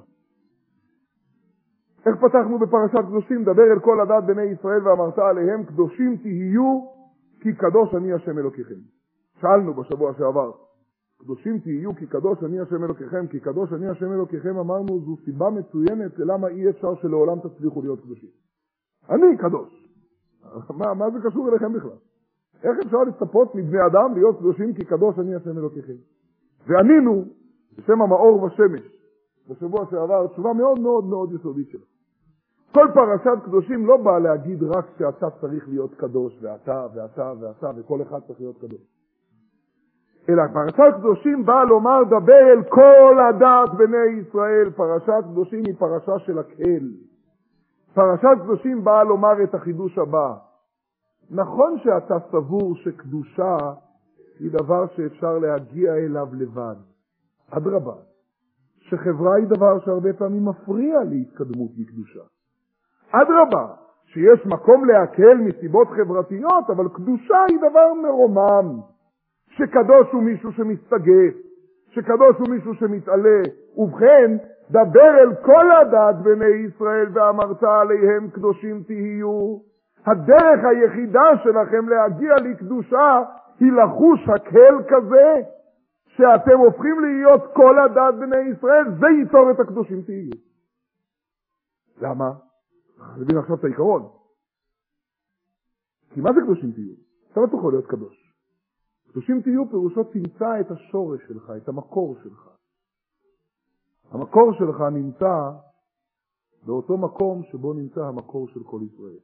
איך פתחנו בפרשת קדושים? דבר אל כל הדת בני ישראל ואמרת עליהם, קדושים תהיו כי קדוש אני השם אלוקיכם. שאלנו בשבוע שעבר, קדושים תהיו כי קדוש אני השם אלוקיכם, כי קדוש אני השם אלוקיכם, אמרנו זו סיבה מצוינת למה אי אפשר שלעולם תצליחו להיות קדושים. אני קדוש. מה זה קשור אליכם בכלל? איך אפשר לצפות מבני אדם להיות קדושים כי קדוש אני השם אלוקיכם? וענינו בשם המאור ושמש בשבוע שעבר תשובה מאוד מאוד מאוד יסודית שלו. כל פרשת קדושים לא באה להגיד רק שאתה צריך להיות קדוש, ואתה, ואתה, ואתה, וכל אחד צריך להיות קדוש. אלא פרשת קדושים באה לומר, דבר אל כל הדת בני ישראל. פרשת קדושים היא פרשה של הקהל. פרשת קדושים באה לומר את החידוש הבא. נכון שאתה סבור שקדושה היא דבר שאפשר להגיע אליו לבד. אדרבה, שחברה היא דבר שהרבה פעמים מפריע להתקדמות מקדושה. אדרבה, שיש מקום להקל מסיבות חברתיות, אבל קדושה היא דבר מרומם. שקדוש הוא מישהו שמסתגף, שקדוש הוא מישהו שמתעלה. ובכן, דבר אל כל הדת בני ישראל ואמרת עליהם קדושים תהיו. הדרך היחידה שלכם להגיע לקדושה היא לחוש הקהל כזה, שאתם הופכים להיות כל הדת בני ישראל, זה ייצור את הקדושים תהיו. למה? נבין עכשיו את העיקרון. כי מה זה קדושים תהיו? אתה לא תוכל להיות קדוש. קדושים תהיו פירושו תמצא את השורש שלך, את המקור שלך. המקור שלך נמצא באותו מקום שבו נמצא המקור של כל ישראל.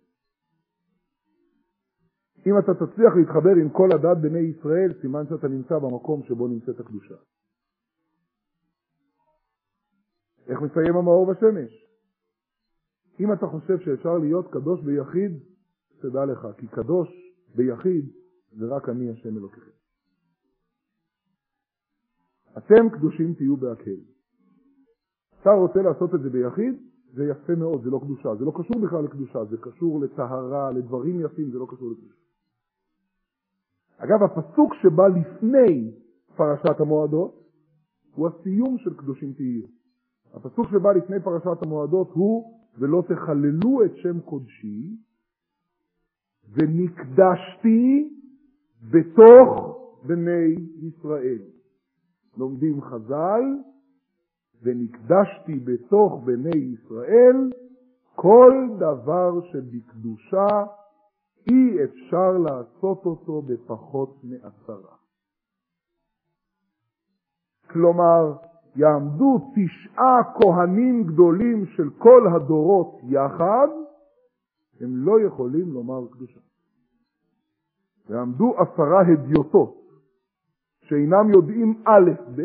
אם אתה תצליח להתחבר עם כל הדת בני ישראל, סימן שאתה נמצא במקום שבו נמצאת הקדושה. איך מסיים המאור בשמש? אם אתה חושב שאפשר להיות קדוש ביחיד, תדע לך, כי קדוש ביחיד זה רק אני השם אלוקיכם. אתם קדושים תהיו בהקל. אתה רוצה לעשות את זה ביחיד? זה יפה מאוד, זה לא קדושה. זה לא קשור בכלל לקדושה, זה קשור לטהרה, לדברים יפים, זה לא קשור לקדושה. אגב, הפסוק שבא לפני פרשת המועדות הוא הסיום של קדושים תהיו. הפסוק שבא לפני פרשת המועדות הוא ולא תחללו את שם קודשי ונקדשתי בתוך בני ישראל. לומדים חז"ל, ונקדשתי בתוך בני ישראל כל דבר שבקדושה אי אפשר לעשות אותו בפחות מ10. כלומר, יעמדו 9 כהנים גדולים של כל הדורות יחד, הם לא יכולים לומר קדושה. יעמדו 10 הדיוטות שאינם יודעים א' ב',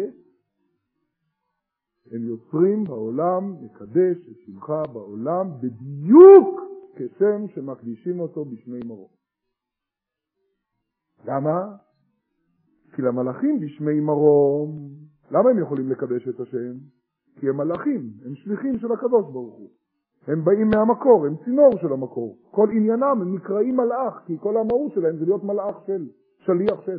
הם יוצרים בעולם, מקדש את שמך בעולם, בדיוק כשם שמקדישים אותו בשמי מרום. למה? כי למלאכים בשמי מרום, למה הם יכולים לקדש את השם? כי הם מלאכים, הם שליחים של הקדוש ברוך הוא. הם באים מהמקור, הם צינור של המקור. כל עניינם הם נקראים מלאך, כי כל המהות שלהם זה להיות מלאך של, שליח של.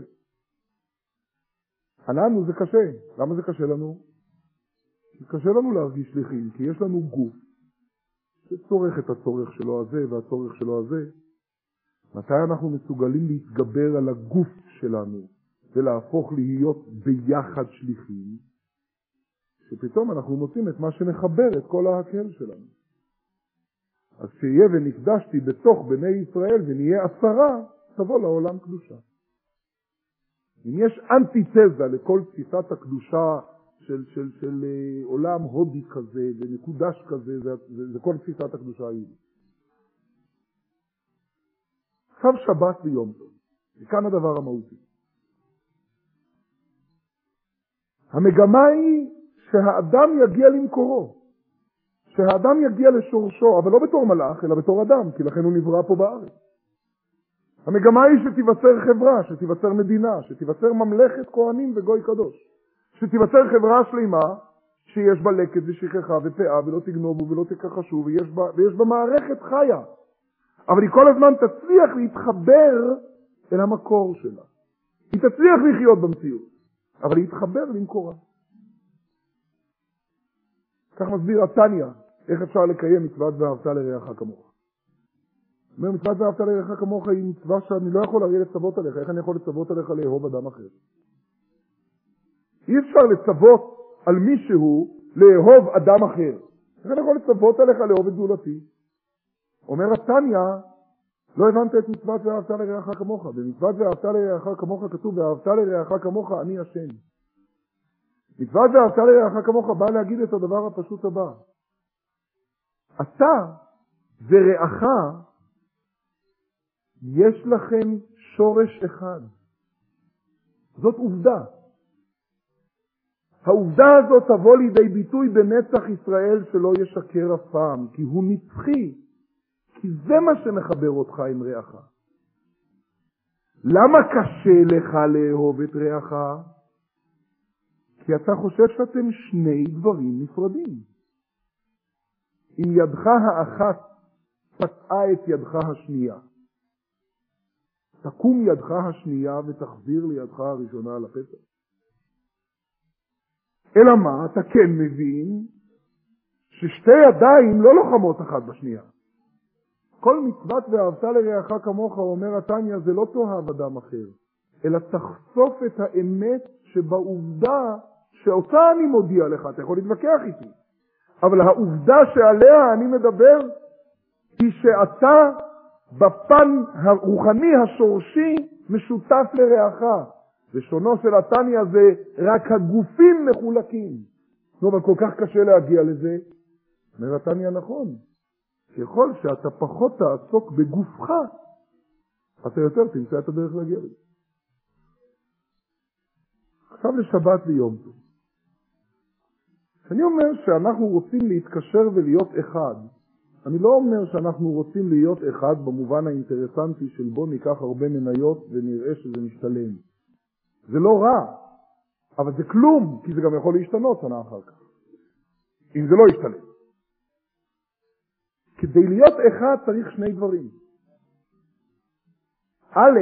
לנו זה קשה. למה זה קשה לנו? קשה לנו להרגיש שליחים, כי יש לנו גוף שצורך את הצורך שלו הזה והצורך שלו הזה. מתי אנחנו מסוגלים להתגבר על הגוף שלנו ולהפוך להיות ביחד שליחים? שפתאום אנחנו מוצאים את מה שמחבר את כל ההקל שלנו. אז שיהיה ונקדשתי בתוך בני ישראל ונהיה 10, תבוא לעולם קדושה. אם יש אנטיתזה לכל תפיסת הקדושה של עולם הודי כזה ונקודש כזה, זה כל תפיסת הקדושה היהודית. עכשיו שבת ויום טוב, וכאן הדבר המהותי. המגמה היא שהאדם יגיע למקורו, שהאדם יגיע לשורשו, אבל לא בתור מלאך, אלא בתור אדם, כי לכן הוא נברא פה בארץ. המגמה היא שתיווצר חברה, שתיווצר מדינה, שתיווצר ממלכת כהנים וגוי קדוש. שתיווצר חברה שלמה שיש בה לקט ושכחה ופאה ולא תגנובו ולא תכחשו ויש בה מערכת חיה. אבל היא כל הזמן תצליח להתחבר אל המקור שלה. היא תצליח לחיות במציאות, אבל היא תתחבר למקורה. כך מסביר התניא, איך אפשר לקיים מצוות ואהבת לרעך כמוך. אומר, מצוות ואהבת לרעך כמוך היא מצווה שאני לא יכול הרי לצוות עליך. איך אני יכול לצוות עליך לאהוב אדם אחר? אי אפשר לצוות על מישהו לאהוב אדם אחר. איך אני יכול לצוות עליך לאהוב את זולתי? אומר התניא, לא הבנת את מצוות ואהבת לרעך כמוך. במצוות ואהבת לרעך כמוך כתוב, ואהבת לרעך כמוך אני השם. מצוות ואהבת לרעך כמוך בא להגיד את הדבר הפשוט הבא. אתה ורעך יש לכם שורש אחד. זאת עובדה. העובדה הזאת תבוא לידי ביטוי בנצח ישראל שלא ישקר אף פעם, כי הוא נצחי, כי זה מה שמחבר אותך עם רעך. למה קשה לך לאהוב את רעך? כי אתה חושב שאתם שני דברים נפרדים. אם ידך האחת פצעה את ידך השנייה, תקום ידך השנייה ותחזיר לידך הראשונה על הפצע. אלא מה? אתה כן מבין ששתי ידיים לא לוחמות אחת בשנייה. כל מצוות ואהבת לרעך כמוך, אומר התניא, זה לא תאהב אדם אחר, אלא תחשוף את האמת שבעובדה שאותה אני מודיע לך, אתה יכול להתווכח איתי, אבל העובדה שעליה אני מדבר היא שאתה בפן הרוחני השורשי משותף לרעך. ושונו של התניא זה רק הגופים מחולקים. אבל כל כך קשה להגיע לזה. אומר התניא נכון. ככל שאתה פחות תעסוק בגופך, אתה יותר תמצא את הדרך להגיע לזה. עכשיו לשבת ויום טוב. אני אומר שאנחנו רוצים להתקשר ולהיות אחד. אני לא אומר שאנחנו רוצים להיות אחד במובן האינטרסנטי של בוא ניקח הרבה מניות ונראה שזה משתלם. זה לא רע, אבל זה כלום, כי זה גם יכול להשתנות שנה אחר כך. אם זה לא ישתלם. כדי להיות אחד צריך שני דברים. א'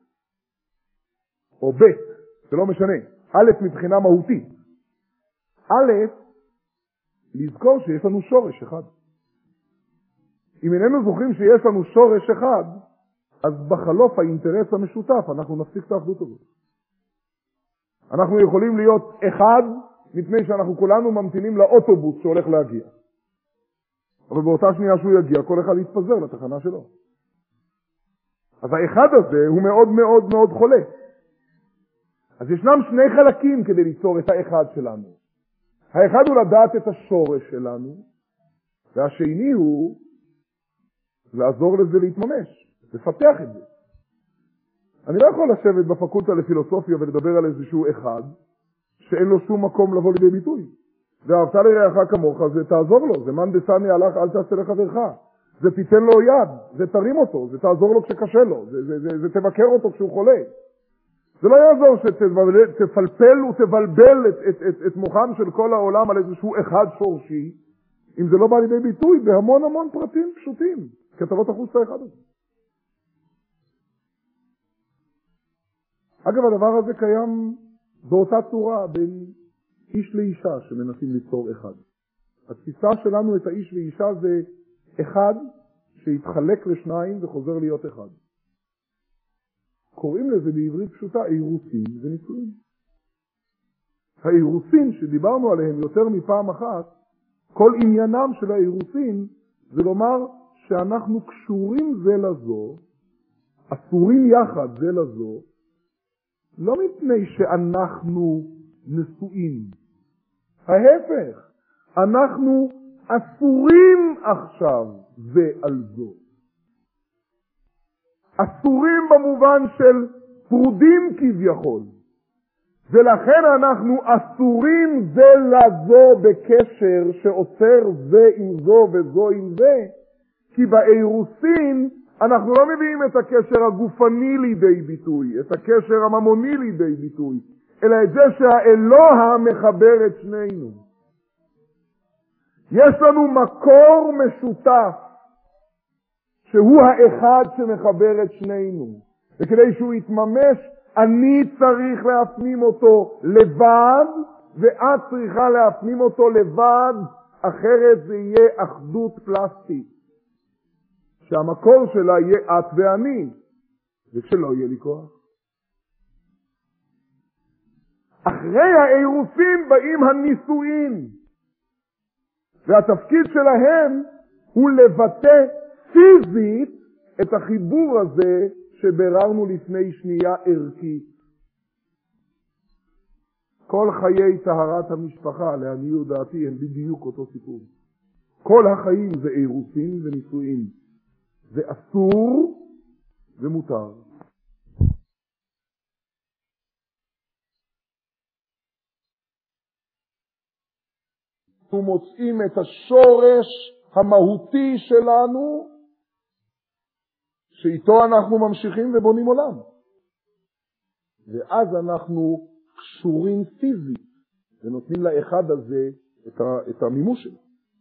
או ב', זה לא משנה. א' מבחינה מהותית. א', לזכור שיש לנו שורש אחד. אם איננו זוכרים שיש לנו שורש אחד, אז בחלוף האינטרס המשותף אנחנו נפסיק את האחדות הזאת. אנחנו יכולים להיות אחד מפני שאנחנו כולנו ממתינים לאוטובוס שהולך להגיע. אבל באותה שנייה שהוא יגיע, כל אחד יתפזר לתחנה שלו. אז האחד הזה הוא מאוד מאוד מאוד חולה. אז ישנם שני חלקים כדי ליצור את האחד שלנו. האחד הוא לדעת את השורש שלנו, והשני הוא לעזור לזה להתממש, לפתח את זה. אני לא יכול לשבת בפקולטה לפילוסופיה ולדבר על איזשהו אחד שאין לו שום מקום לבוא לידי ביטוי. ואהבת לרעך כמוך, זה תעזור לו, זה מן דסני הלך אל תעשה לחברך, זה תיתן לו יד, זה תרים אותו, זה תעזור לו כשקשה לו, זה תבקר אותו כשהוא חולה. זה לא יעזור שתפלפל ותבלבל את מוחם של כל העולם על איזשהו אחד שורשי, אם זה לא בא לידי ביטוי בהמון המון פרטים פשוטים, כתבות החוץ האחד הזה. אגב, הדבר הזה קיים באותה צורה בין איש לאישה שמנסים ליצור אחד. התפיסה שלנו את האיש ואישה זה אחד שהתחלק לשניים וחוזר להיות אחד. קוראים לזה בעברית פשוטה אירוסין ונישואין. האירוסין שדיברנו עליהם יותר מפעם אחת, כל עניינם של האירוסין זה לומר שאנחנו קשורים זה לזו, אסורים יחד זה לזו, לא מפני שאנחנו נשואים. ההפך, אנחנו אסורים עכשיו זה על זו. אסורים במובן של פרודים כביכול. ולכן אנחנו אסורים זה לזו בקשר שעוצר זה עם זו וזו עם זה, כי באירוסין אנחנו לא מביאים את הקשר הגופני לידי ביטוי, את הקשר הממוני לידי ביטוי, אלא את זה שהאלוה מחבר את שנינו. יש לנו מקור משותף, שהוא האחד שמחבר את שנינו. וכדי שהוא יתממש, אני צריך להפנים אותו לבד, ואת צריכה להפנים אותו לבד, אחרת זה יהיה אחדות פלסטית. שהמקור שלה יהיה את ואני, וכשלא יהיה לי כוח. אחרי האירוסין באים הנישואין, והתפקיד שלהם הוא לבטא פיזית את החיבור הזה שבררנו לפני שנייה ערכית. כל חיי טהרת המשפחה, לעניות דעתי, הם בדיוק אותו סיפור. כל החיים זה אירוסין ונישואין. זה אסור ומותר. אנחנו מוצאים את השורש המהותי שלנו, שאיתו אנחנו ממשיכים ובונים עולם. ואז אנחנו קשורים פיזית, ונותנים לאחד הזה את המימוש שלו.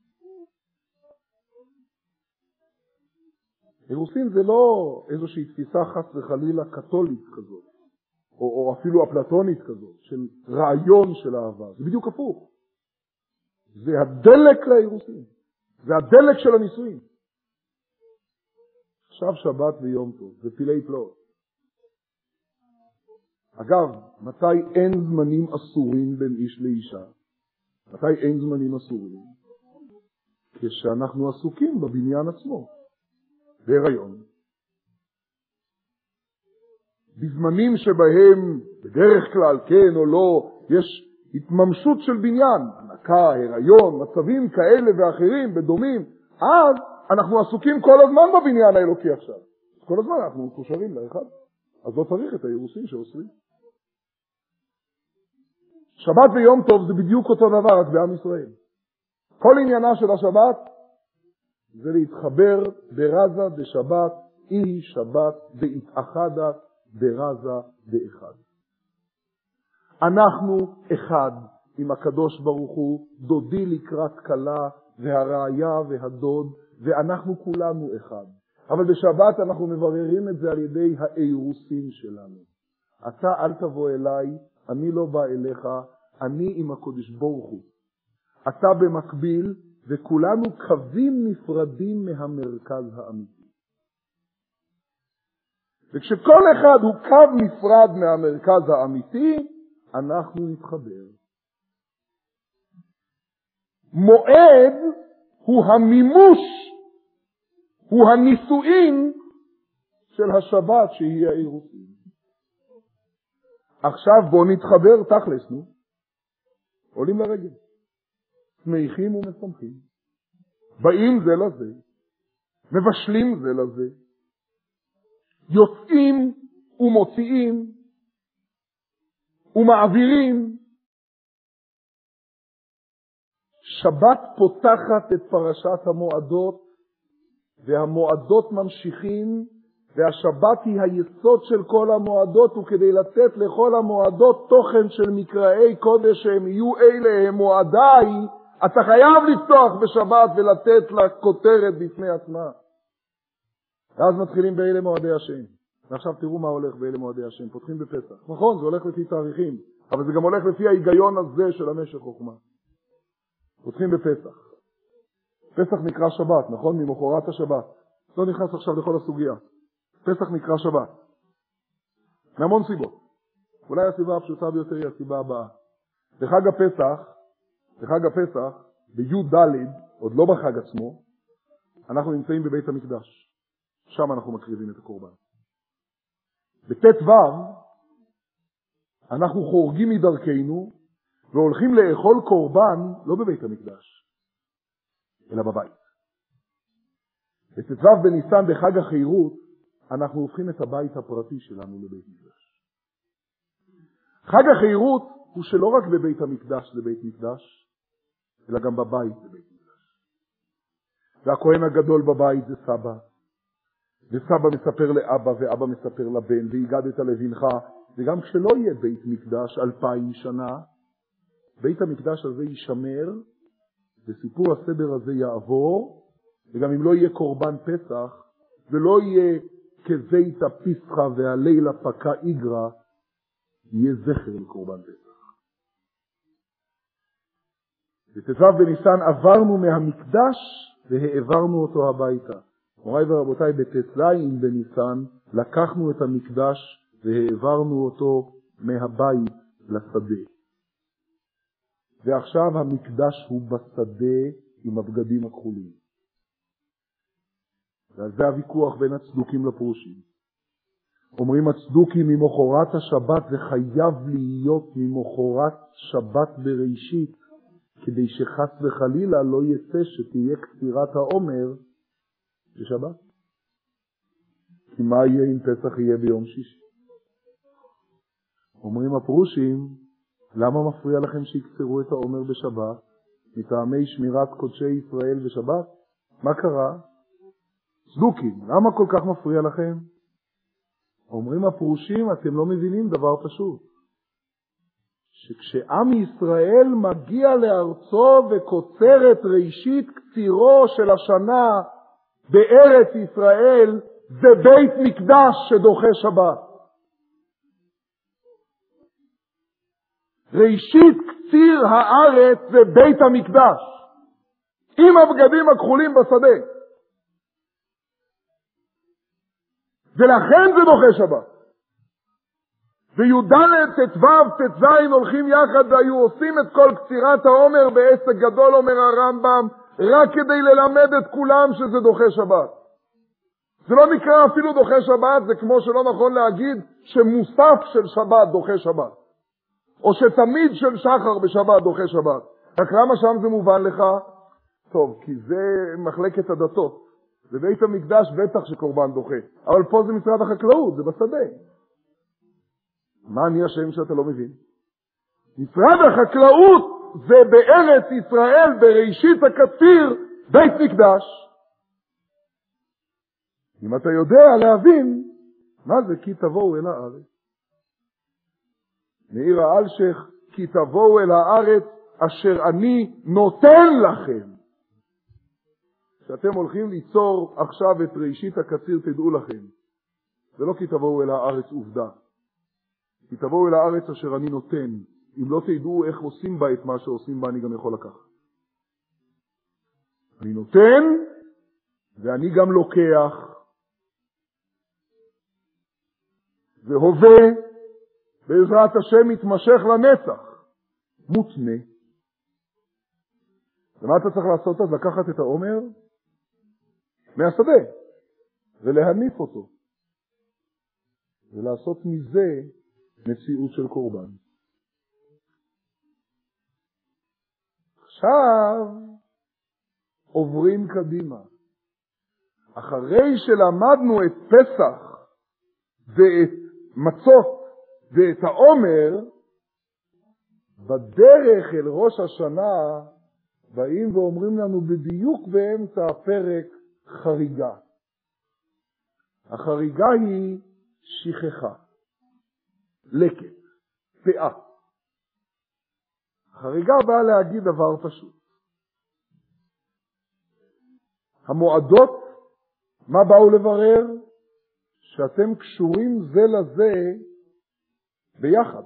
אירוסין זה לא איזושהי תפיסה חס וחלילה קתולית כזאת, או אפילו אפלטונית כזאת, של רעיון של אהבה. זה בדיוק הפוך. זה הדלק לאירוסין. זה הדלק של הנישואים. עכשיו שבת ויום טוב, זה פילי פלאות. אגב, מתי אין זמנים אסורים בין איש לאישה? מתי אין זמנים אסורים? כשאנחנו עסוקים בבניין עצמו, בהיריון. בזמנים שבהם, בדרך כלל, כן או לא, יש התממשות של בניין, הנקה, הריון, מצבים כאלה ואחרים, בדומים, אז אנחנו עסוקים כל הזמן בבניין האלוקי עכשיו. כל הזמן אנחנו מקושרים לאחד. אז לא צריך את האירוסין שאוסרים. שבת ויום טוב זה בדיוק אותו דבר, רק בעם ישראל. כל עניינה של השבת זה להתחבר ברזה דשבת, אי שבת בהתאחדת ברזה באחד. אנחנו אחד עם הקדוש ברוך הוא, דודי לקראת כלה והראיה והדוד, ואנחנו כולנו אחד. אבל בשבת אנחנו מבררים את זה על ידי האירוסין שלנו. אתה אל תבוא אליי, אני לא בא אליך, אני עם הקדוש ברוך הוא. אתה במקביל, וכולנו קווים נפרדים מהמרכז האמיתי. וכשכל אחד הוא קו נפרד מהמרכז האמיתי, אנחנו נתחבר. מועד הוא המימוש, הוא הנישואין של השבת שהיא האירוסין. עכשיו בוא נתחבר תכלס, נו. עולים לרגל. שמחים ומשמחים. באים זה לזה. מבשלים זה לזה. יוצאים ומוציאים ומעבירים. שבת פותחת את פרשת המועדות, והמועדות ממשיכים, והשבת היא היסוד של כל המועדות, וכדי לתת לכל המועדות תוכן של מקראי קודש שהם יהיו אלה הם מועדיי, אתה חייב לפתוח בשבת ולתת לה כותרת בפני עצמה. ואז מתחילים באלה מועדי השם. ועכשיו תראו מה הולך באלה מועדי השם. פותחים בפסח. נכון, זה הולך לפי תאריכים, אבל זה גם הולך לפי ההיגיון הזה של המשך חוכמה. פותחים בפסח. פסח נקרא שבת, נכון? ממחרת השבת. לא נכנס עכשיו לכל הסוגיה. פסח נקרא שבת. מהמון סיבות. אולי הסיבה הפשוטה ביותר היא הסיבה הבאה. בחג הפסח, בי"ד, עוד לא בחג עצמו, אנחנו נמצאים בבית המקדש. שם אנחנו מקריבים את הקורבן. בט"ו, אנחנו חורגים מדרכנו, והולכים לאכול קורבן לא בבית המקדש, אלא בבית. בט"ו בניסן בחג החירות, אנחנו הופכים את הבית הפרטי שלנו לבית מקדש. חג החירות הוא שלא רק בבית המקדש זה בית מקדש, אלא גם בבית זה בית מקדש. והכהן הגדול בבית זה סבא, וסבא מספר לאבא, ואבא מספר לבן, והגדת לבנך, וגם כשלא יהיה בית מקדש 2000 שנה, בית המקדש הזה יישמר, וסיפור הסדר הזה יעבור, וגם אם לא יהיה קורבן פסח, ולא יהיה כזית הפסחה והלילה פקה איגרה, יהיה זכר לקורבן פסח. בט"ו בניסן עברנו מהמקדש והעברנו אותו הביתה. מוריי ורבותיי, בט"ז בניסן לקחנו את המקדש והעברנו אותו מהבית לשדה. ועכשיו המקדש הוא בשדה עם הבגדים הכחולים. וזה הוויכוח בין הצדוקים לפרושים. אומרים הצדוקים ממחרת השבת זה חייב להיות ממחרת שבת בראשית, כדי שחס וחלילה לא יצא שתהיה קצירת העומר בשבת. כי מה יהיה אם פסח יהיה ביום שישי? אומרים הפרושים, למה מפריע לכם שיקצרו את העומר בשבת? מטעמי שמירת קודשי ישראל בשבת? מה קרה? צדוקים, למה כל כך מפריע לכם? אומרים הפרושים, אתם לא מבינים דבר פשוט. שכשעם ישראל מגיע לארצו וקוצר את ראשית קצירו של השנה בארץ ישראל, זה בית מקדש שדוחה שבת. ראשית קציר הארץ זה בית המקדש, עם הבגדים הכחולים בשדה. ולכן זה דוחה שבת. וי"ד ט"ו ט"ז הולכים יחד והיו עושים את כל קצירת העומר בעסק גדול, אומר הרמב"ם, רק כדי ללמד את כולם שזה דוחה שבת. זה לא נקרא אפילו דוחה שבת, זה כמו שלא נכון להגיד שמוסף של שבת דוחה שבת, או שתמיד של שחר בשבת דוחה שבת. רק למה שם זה מובן לך? טוב, כי זה מחלקת הדתות. בבית המקדש בטח שקורבן דוחה, אבל פה זה משרד החקלאות, זה בשדה. מה אני השם שאתה לא מבין? משרד החקלאות זה בארץ ישראל בראשית הקציר בית מקדש. אם אתה יודע להבין מה זה כי תבואו אל הארץ. מאיר האלשך, כי תבואו אל הארץ אשר אני נותן לכם. כשאתם הולכים ליצור עכשיו את ראשית הקציר, תדעו לכם, זה לא כי תבואו אל הארץ עובדה, כי תבואו אל הארץ אשר אני נותן. אם לא תדעו איך עושים בה את מה שעושים בה, אני גם יכול לקחת. אני נותן ואני גם לוקח. והווה בעזרת השם מתמשך לנצח, מותנה. ומה אתה צריך לעשות? אז לקחת את העומר מהשדה ולהניף אותו ולעשות מזה מציאות של קורבן. עכשיו עוברים קדימה. אחרי שלמדנו את פסח ואת מצות ואת העומר, בדרך אל ראש השנה באים ואומרים לנו בדיוק באמצע הפרק חריגה. החריגה היא שכחה, לקט, פאה. החריגה באה להגיד דבר פשוט. המועדות, מה באו לברר? שאתם קשורים זה לזה ביחד.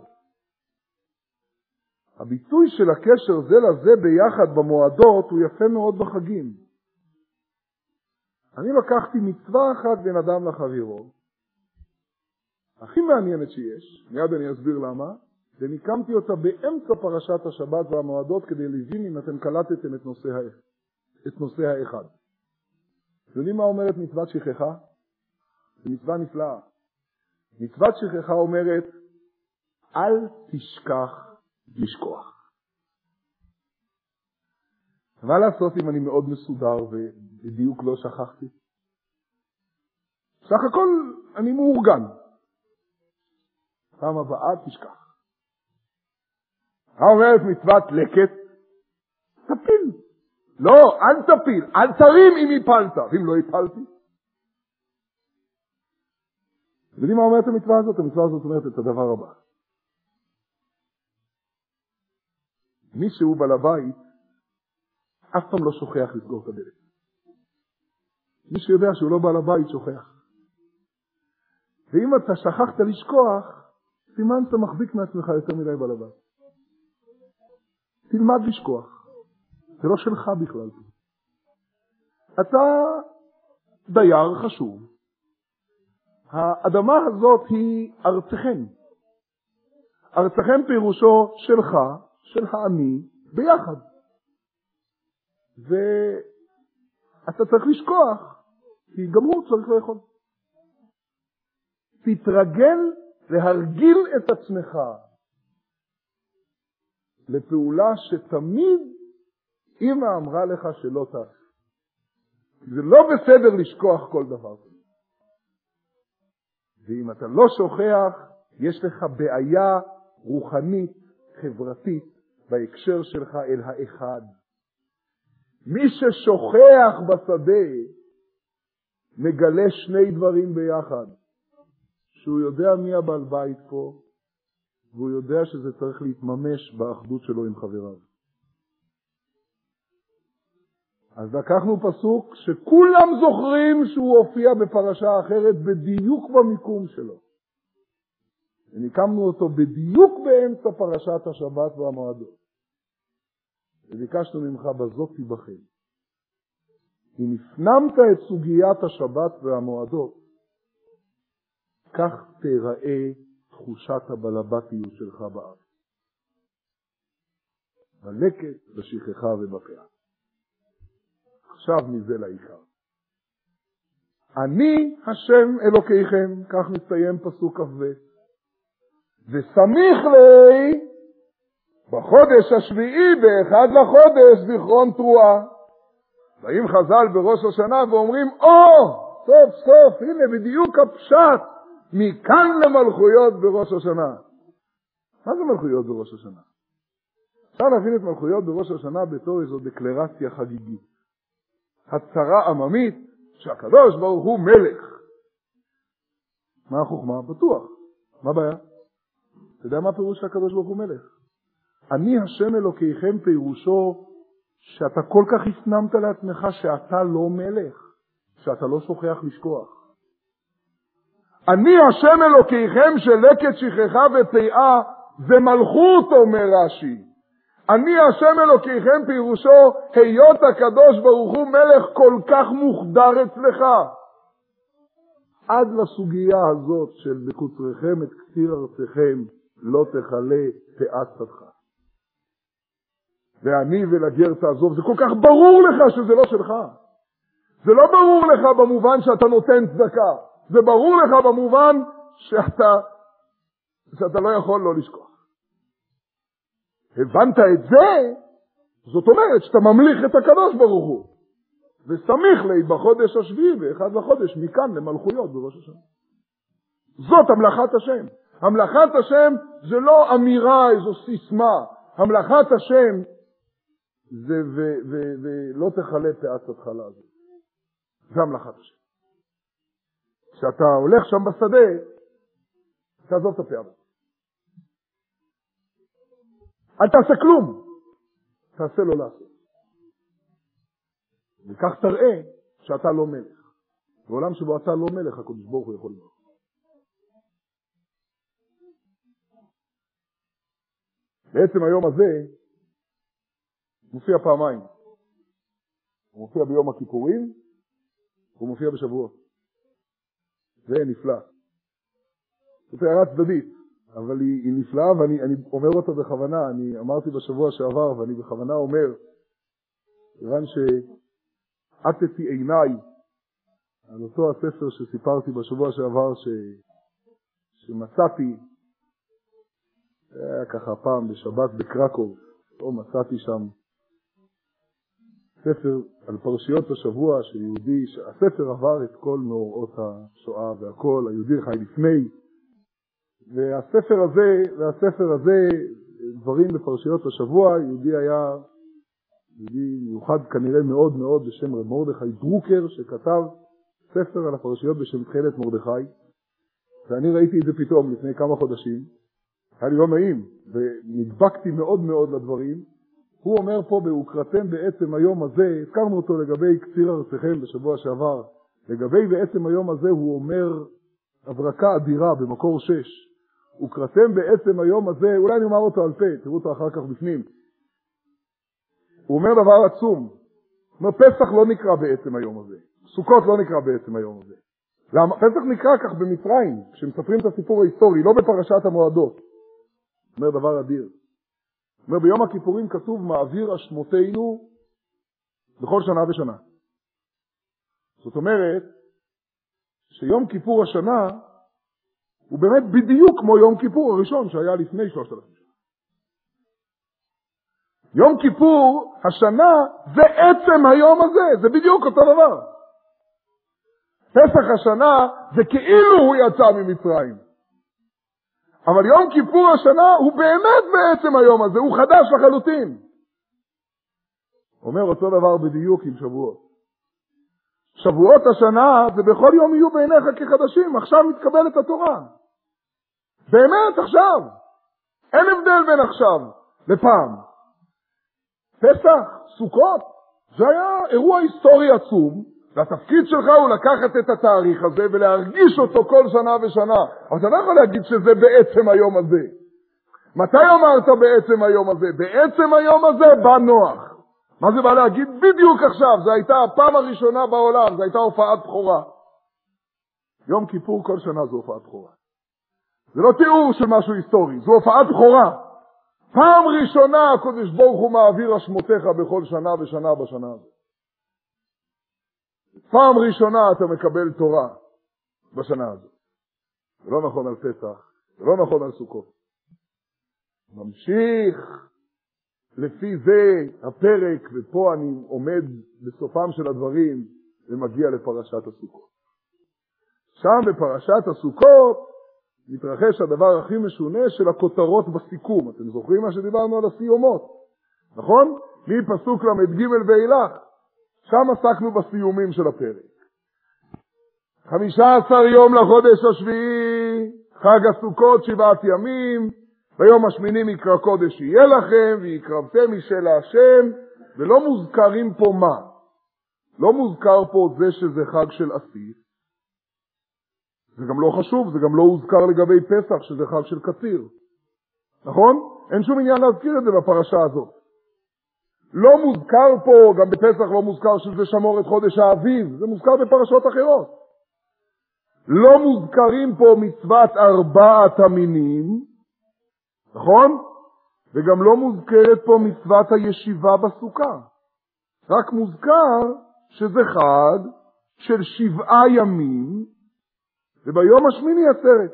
הביטוי של הקשר זה לזה ביחד במועדות הוא יפה מאוד בחגים. אני לקחתי מצווה אחת בין אדם לחברו, הכי מעניינת שיש, מיד אני אסביר למה, וניקמתי אותה באמצע פרשת השבת והמועדות כדי להבין אם אתם קלטתם את נושא האחד. יודעים מה אומרת מצוות שכחה? זו מצווה נפלאה. מצוות שכחה אומרת, אל תשכח לשכוח. מה לעשות אם אני מאוד מסודר ובדיוק לא שכחתי? סך הכל אני מאורגן. פעם הבאה תשכח. מה אומרת מצוות לקט? תפיל. לא, אל תפיל, אל תרים אם הפלת. ואם לא הפלתי? יודעים מה אומרת המצווה הזאת? המצווה הזאת אומרת את הדבר הבא. מי שהוא בעל הבית, אף פעם לא שוכח לסגור את הדלת. מי שיודע שהוא לא בעל הבית שוכח. ואם אתה שכחת לשכוח, סימן אתה מחזיק מעצמך יותר מדי בעל הבית. תלמד לשכוח. זה לא שלך בכלל. אתה דייר חשוב. האדמה הזאת היא ארצכם. ארצכם פירושו שלך, של העני, ביחד. ואתה צריך לשכוח, כי גם הוא צריך לאכול. תתרגל להרגיל את עצמך לפעולה שתמיד אמא אמרה לך שלא תעשה. זה לא בסדר לשכוח כל דבר. ואם אתה לא שוכח, יש לך בעיה רוחנית, חברתית, בהקשר שלך אל האחד. מי ששוכח בשדה, מגלה שני דברים ביחד. שהוא יודע מי הבעל בית פה, והוא יודע שזה צריך להתממש באחדות שלו עם חבריו. אז לקחנו פסוק שכולם זוכרים שהוא הופיע בפרשה אחרת בדיוק במיקום שלו. וניקמנו אותו בדיוק באמצע פרשת השבת והמועדות. וביקשנו ממך בזאת תיבחן. אם הפנמת את סוגיית השבת והמועדות, כך תיראה תחושת הבלבטיות שלך בארץ. בלקט, בשכחה ובפאה. עכשיו מזה לעיקר. אני השם אלוקיכם, כך מסתיים פסוק כ"ב. ושמיך לי בחודש השביעי באחד לחודש זיכרון תרועה. באים חז"ל בראש השנה ואומרים, סוף סוף, הנה בדיוק הפשט, מכאן למלכויות בראש השנה. מה זה מלכויות בראש השנה? אפשר להבין את מלכויות בראש השנה בתור איזו דקלרציה חגיגית. הצהרה עממית שהקדוש ברוך הוא מלך. מה החוכמה? בטוח. מה הבעיה? אתה יודע מה פירוש שהקדוש ברוך הוא מלך? אני השם אלוקיכם פירושו שאתה כל כך הפנמת לעצמך שאתה לא מלך, שאתה לא שוכח לשכוח. אני השם אלוקיכם שלקט שכחה ופאה זה מלכות, אומר רש"י. אני השם אלוקיכם פירושו היות הקדוש ברוך הוא מלך כל כך מוחדר אצלך. עד לסוגיה הזאת של בקוצריכם את קציר ארצכם לא תכלה פאת שדך. ואני ולגר תעזוב, זה כל כך ברור לך שזה לא שלך. זה לא ברור לך במובן שאתה נותן צדקה. זה ברור לך במובן שאתה לא יכול לא לשכוח. הבנת את זה, זאת אומרת שאתה ממליך את הקדוש ברוך הוא. וסמיך לי בחודש השביעי באחד לחודש מכאן למלכויות בראש השנה. זאת המלאכת השם. המלאכת השם זה לא אמירה, איזו סיסמה. המלאכת השם זה ולא תכלה פאת שדך לעזוב. זה המלאכת השם. כשאתה הולך שם בשדה, תעזוב את הפאה. אל תעשה כלום. תעשה לא לעשות. וכך תראה שאתה לא מלך. בעולם שבו אתה לא מלך, הקדוש ברוך הוא יכול להיות. בעצם היום הזה מופיע פעמיים. הוא מופיע ביום הכיפורים, הוא מופיע בשבועות. זה נפלא. זאת הערה צדדית, אבל היא נפלאה, ואני אומר אותה בכוונה. אני אמרתי בשבוע שעבר, ואני בכוונה אומר, כיוון שעטתי עיניי על אותו הספר שסיפרתי בשבוע שעבר, שמצאתי, זה היה ככה פעם בשבת בקרקוב, מצאתי שם ספר על פרשיות השבוע שיהודי, הספר עבר את כל מאורעות השואה והכל, היהודי חי לפני, והספר הזה, דברים בפרשיות השבוע, יהודי היה יהודי מיוחד כנראה מאוד מאוד בשם רב מרדכי דרוקר, שכתב ספר על הפרשיות בשם תחילת מרדכי, ואני ראיתי את זה פתאום לפני כמה חודשים, היה לי לא נעים, ונדבקתי מאוד מאוד לדברים. הוא אומר פה בהוקרתם בעצם היום הזה, הזכרנו אותו לגבי קציר ארצכם בשבוע שעבר, לגבי בעצם היום הזה הוא אומר הברקה אדירה במקור 6, הוקרתם בעצם היום הזה, אולי אני אומר אותו על פה, תראו אותו אחר כך בפנים. הוא אומר דבר עצום, הוא אומר פסח לא נקרא בעצם היום הזה, סוכות לא נקרא בעצם היום הזה. למה? פסח נקרא כך במצרים, כשמספרים את הסיפור ההיסטורי, לא בפרשת המועדות. הוא אומר דבר אדיר. הוא אומר ביום הכיפורים כתוב מעביר אשמותינו בכל שנה ושנה. זאת אומרת שיום כיפור השנה הוא באמת בדיוק כמו יום כיפור הראשון שהיה לפני 3,000 שנה. יום כיפור השנה זה עצם היום הזה, זה בדיוק אותו דבר. פסח השנה זה כאילו הוא יצא ממצרים. אבל יום כיפור השנה הוא באמת בעצם היום הזה, הוא חדש לחלוטין. אומר אותו דבר בדיוק עם שבועות. שבועות השנה זה בכל יום יהיו בעיניך כחדשים, עכשיו מתקבלת התורה. באמת עכשיו. אין הבדל בין עכשיו לפעם. פסח, סוכות, זה היה אירוע היסטורי עצום, והתפקיד שלך הוא לקחת את התאריך הזה ולהרגיש אותו כל שנה ושנה. אבל אתה לא יכול להגיד שזה בעצם היום הזה. מתי אמרת בעצם היום הזה? בעצם היום הזה בא נוח. מה זה בא להגיד? בדיוק עכשיו. זו הייתה הפעם הראשונה בעולם, זו הייתה הופעת בכורה. יום כיפור כל שנה זו הופעת בכורה. זה לא תיאור של משהו היסטורי, זו הופעת בכורה. פעם ראשונה הקדוש ברוך הוא מעביר השמותיך בכל שנה ושנה בשנה הזאת. פעם ראשונה אתה מקבל תורה בשנה הזאת. זה לא נכון על פסח, זה לא נכון על סוכות. ממשיך לפי זה הפרק, ופה אני עומד בסופם של הדברים ומגיע לפרשת הסוכות. שם בפרשת הסוכות מתרחש הדבר הכי משונה של הכותרות בסיכום. אתם זוכרים מה שדיברנו על הסיומות, נכון? מפסוק למד ג' ואילך. שם עסקנו בסיומים של הפרק. 15 יום לחודש השביעי, חג הסוכות 7 ימים, ביום השמיני מקרא קודש יהיה לכם, ויקרבתם אישה להשם, ולא מוזכרים פה מה? לא מוזכר פה זה שזה חג של אסיף, זה גם לא חשוב, זה גם לא הוזכר לגבי פסח שזה חג של קציר, נכון? אין שום עניין להזכיר את זה בפרשה הזאת. לא מוזכר פה, גם בפסח לא מוזכר שזה שמור את חודש האביב, זה מוזכר בפרשות אחרות. לא מוזכרים פה מצוות 4 המינים, נכון? וגם לא מוזכרת פה מצוות הישיבה בסוכה. רק מוזכר שזה חג של 7 ימים, וביום השמיני עצרת.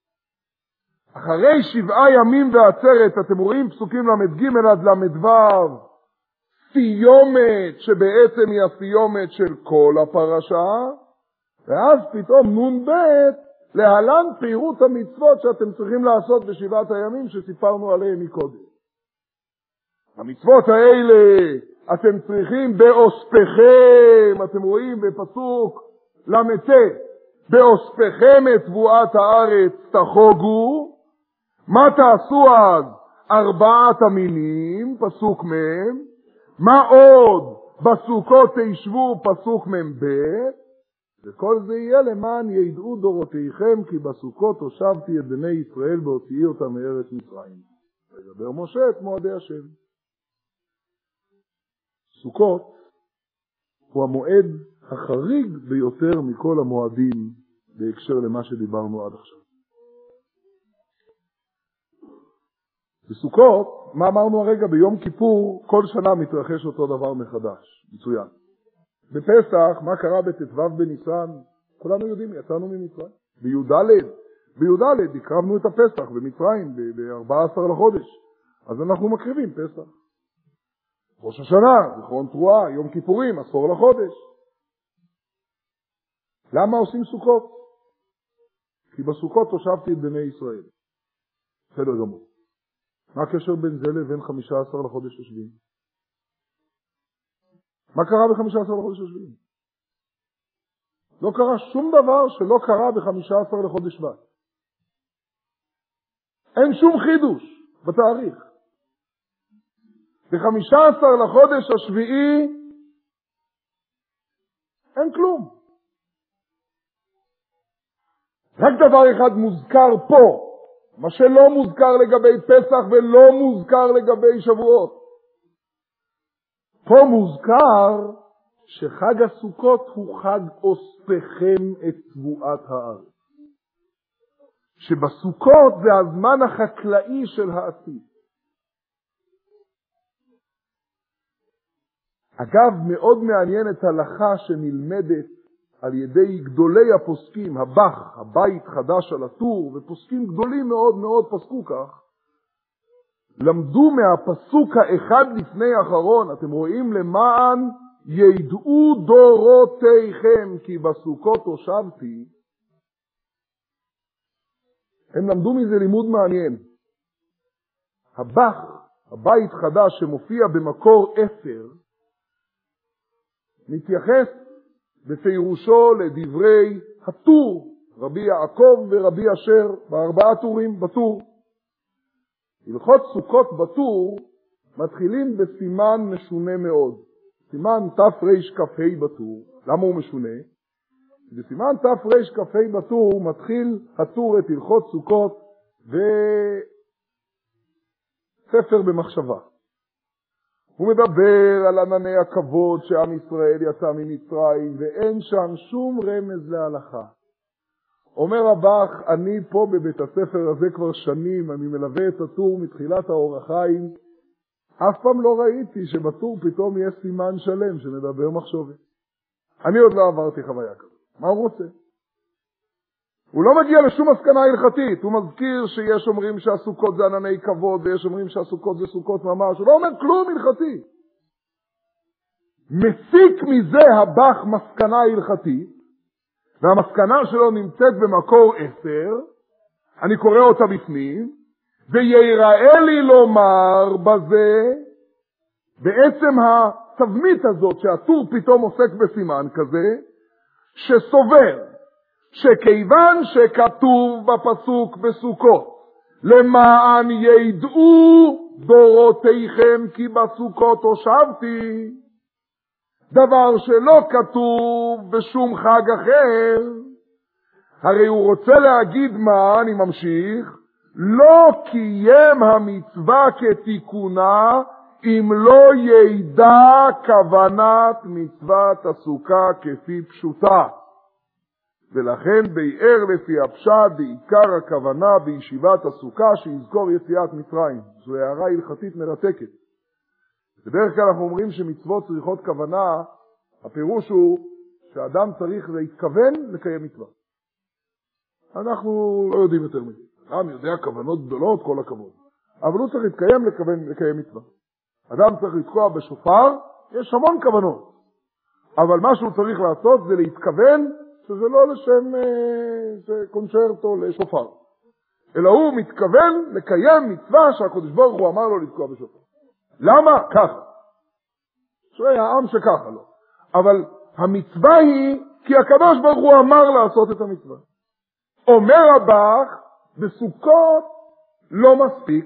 אחרי 7 ימים ועצרת, אתם רואים פסוקים למד ג' עד למד ו', סיומת שבעצם היא הסיומת של כל הפרשה, ואז פתאום נון ב' להלן פירוט המצוות שאתם צריכים לעשות ב7 הימים שסיפרנו עליהם מקודם. המצוות האלה אתם צריכים באוספכם, אתם רואים בפסוק למ"ט, באוספכם את תבואת הארץ תחוגו. מה תעשו אז? 4 המינים, פסוק מ'. מה עוד? בסוכות תשבו, פסוק מ"ב. וכל זה יהיה למען ידעו דורותיכם, כי בסוכות הושבתי את בני ישראל בהוציאי אותם מארץ מצרים. וידבר משה את מועדי השם. סוכות הוא המועד החריג ביותר מכל המועדים בהקשר למה שדיברנו עד עכשיו. בסוכות, מה אמרנו הרגע? ביום כיפור כל שנה מתרחש אותו דבר מחדש. מצוין. בפסח, מה קרה בט"ו בניסן? כולנו יודעים, יצאנו ממצרים. בי"ד הקרבנו את הפסח במצרים ב-14 לחודש. אז אנחנו מקריבים פסח. ראש השנה, זיכרון תרועה, יום כיפורים, 10 לחודש. למה עושים סוכות? כי בסוכות הושבתי את בני ישראל. בסדר גמור. מה הקשר בין זה לבין 15 לחודש השביעי? מה קרה ב-15 לחודש השביעי? לא קרה שום דבר שלא קרה ב-15 לחודש שבט. אין שום חידוש בתאריך. ב-15 לחודש השביעי אין כלום. רק דבר אחד מוזכר פה, מה שלא מוזכר לגבי פסח ולא מוזכר לגבי שבועות. פה מוזכר שחג הסוכות הוא חג אוספכם את תבואת הארץ. שבסוכות זה הזמן החקלאי של העתיד. אגב, מאוד מעניינת הלכה שנלמדת על ידי גדולי הפוסקים, הבית חדש על הטור, ופוסקים גדולים מאוד מאוד פסקו כך, למדו מהפסוק האחד לפני האחרון, אתם רואים, למען ידעו דורותיכם, כי בסוכות הושבתי. הם למדו מזה לימוד מעניין. הבית חדש שמופיע במקור 10, מתייחס בפירושו לדברי הטור, רבי יעקב ורבי אשר, ב4 טורים בטור. הלכות סוכות בטור מתחילים בסימן משונה מאוד. סימן תרכ"ה בטור. למה הוא משונה? בסימן תרכ"ה בטור מתחיל הטור את הלכות סוכות וספר במחשבה. הוא מדבר על ענני הכבוד שעם ישראל יצא ממצרים, ואין שם שום רמז להלכה. אומר רבך, אני פה בבית הספר הזה כבר שנים, אני מלווה את הטור מתחילת האור החיים, אף פעם לא ראיתי שבטור פתאום יש סימן שלם שמדבר מחשובת. אני עוד לא עברתי חוויה כזאת. מה הוא רוצה? הוא לא מגיע לשום מסקנה הלכתית, הוא מזכיר שיש אומרים שהסוכות זה ענני כבוד, ויש אומרים שהסוכות זה סוכות ממש, הוא לא אומר כלום הלכתי. מסיק מזה הבח מסקנה הלכתית, והמסקנה שלו נמצאת במקור 10, אני קורא אותה בפנים, ויראה לי לומר בזה, בעצם התבנית הזאת שהטור פתאום עוסק בסימן כזה, שסובר שכיוון שכתוב בפסוק בסוכות, למען ידעו דורותיכם כי בסוכות הושבתי, דבר שלא כתוב בשום חג אחר, הרי הוא רוצה להגיד מה, אני ממשיך, לא קיים המצווה כתיקונה אם לא ידע כוונת מצוות הסוכה כפי פשוטה. ולכן ביאר לפי הפשט בעיקר הכוונה בישיבת הסוכה שיזכור יציאת מצרים. זו הערה הלכתית מרתקת. בדרך כלל אנחנו אומרים שמצוות צריכות כוונה, הפירוש הוא שאדם צריך להתכוון לקיים מצווה. אנחנו לא יודעים יותר מזה. אדם יודע כוונות גדולות, כל הכבוד. אבל הוא צריך לקיים מצווה. אדם צריך לתקוע בשופר, יש המון כוונות. אבל מה שהוא צריך לעשות זה להתכוון, שזה לא לשם קונצ'רטו לשופר. אלא הוא מתכוון לקיים מצווה שהקדוש ברוך הוא אמר לו לתקוע בשופר. למה? ככה. שואי העם שככה לא. אבל המצווה היא כי הקדוש ברוך הוא אמר לעשות את המצווה. אומר רבך, בסוכות לא מספיק.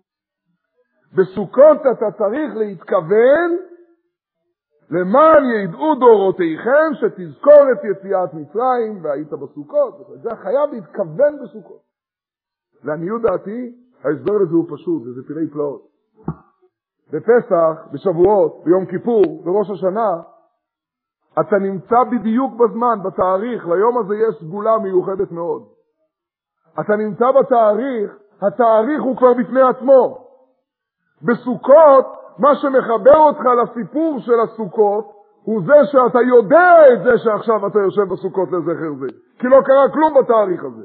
בסוכות אתה צריך להתכוון למען ידעו דורותיכם שתזכור את יציאת מצרים והיית בסוכות. זה חייב להתכוון בסוכות. לעניות דעתי, ההסבר לזה הוא פשוט, וזה פלאי פלאות. בפסח, בשבועות, ביום כיפור, בראש השנה, אתה נמצא בדיוק בזמן, בתאריך, ליום הזה יש סגולה מיוחדת מאוד. אתה נמצא בתאריך, התאריך הוא כבר בפני עצמו. בסוכות, מה שמחבר אותך לסיפור של הסוכות, הוא זה שאתה יודע את זה שעכשיו אתה יושב בסוכות לזכר זה. כי לא קרה כלום בתאריך הזה.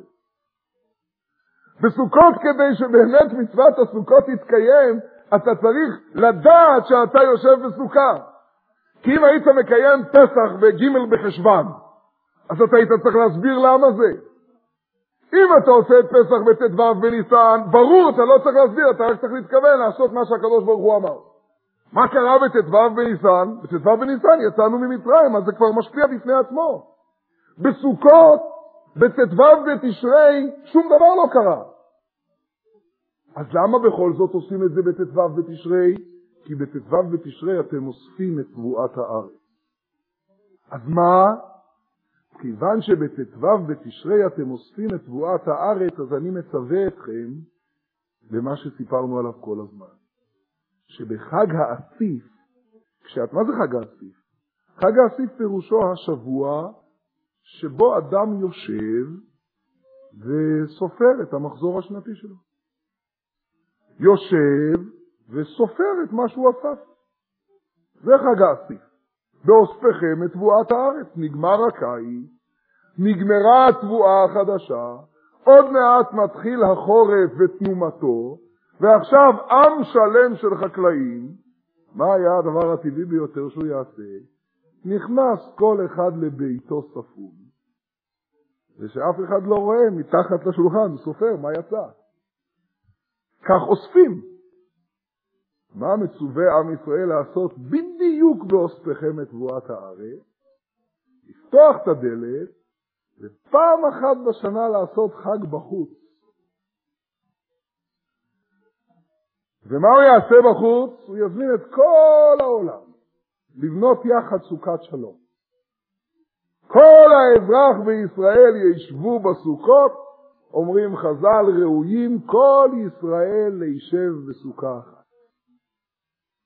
בסוכות, כדי שבאמת מצוות הסוכות תתקיים, אתה צריך לדעת שאתה יושב בסוכה. כי אם היית מקיים פסח בג' בחשבן, אז אתה היית צריך להסביר למה זה. אם אתה עושה את פסח בט"ו בניסן, ברור, אתה לא צריך להסביר, אתה רק צריך להתכוון לעשות מה שהקדוש ברוך הוא אמר. מה קרה בט"ו בניסן? בט"ו בניסן יצאנו ממצרים, אז זה כבר משפיע בפני עצמו. בסוכות, בט"ו בתשרי, שום דבר לא קרה. אז למה בכל זאת עושים את זה בט"ו בתשרי? כי בט"ו בתשרי אתם אוספים את תבואת הארץ. אז מה? כיוון שבט"ו בתשרי אתם אוספים את תבואת הארץ, אז אני מצווה אתכם למה שסיפרנו עליו כל הזמן. שבחג האסיף, מה זה חג האסיף? חג האסיף פירושו השבוע שבו אדם יושב וסופר את המחזור השנתי שלו. יושב וסופר את מה שהוא אסף. זה חג האסיף. באוספכם את תבואת הארץ. נגמר הקיץ, נגמרה התבואה החדשה, עוד מעט מתחיל החורף ותנומתו, ועכשיו עם שלם של חקלאים, מה היה הדבר הטבעי ביותר שהוא יעשה? נכנס כל אחד לביתו ספון, ושאף אחד לא רואה מתחת לשולחן, הוא סופר מה יצא. כך אוספים. מה מצווה עם ישראל לעשות בדיוק באוספכם את תבואת הארץ? לפתוח את הדלת, ופעם אחת בשנה לעשות חג בחוץ. ומה הוא יעשה בחוץ? הוא יזמין את כל העולם לבנות יחד סוכת שלום. כל האזרח בישראל ישבו בסוכות, אומרים חז"ל, ראויים כל ישראל להישב בסוכה אחת.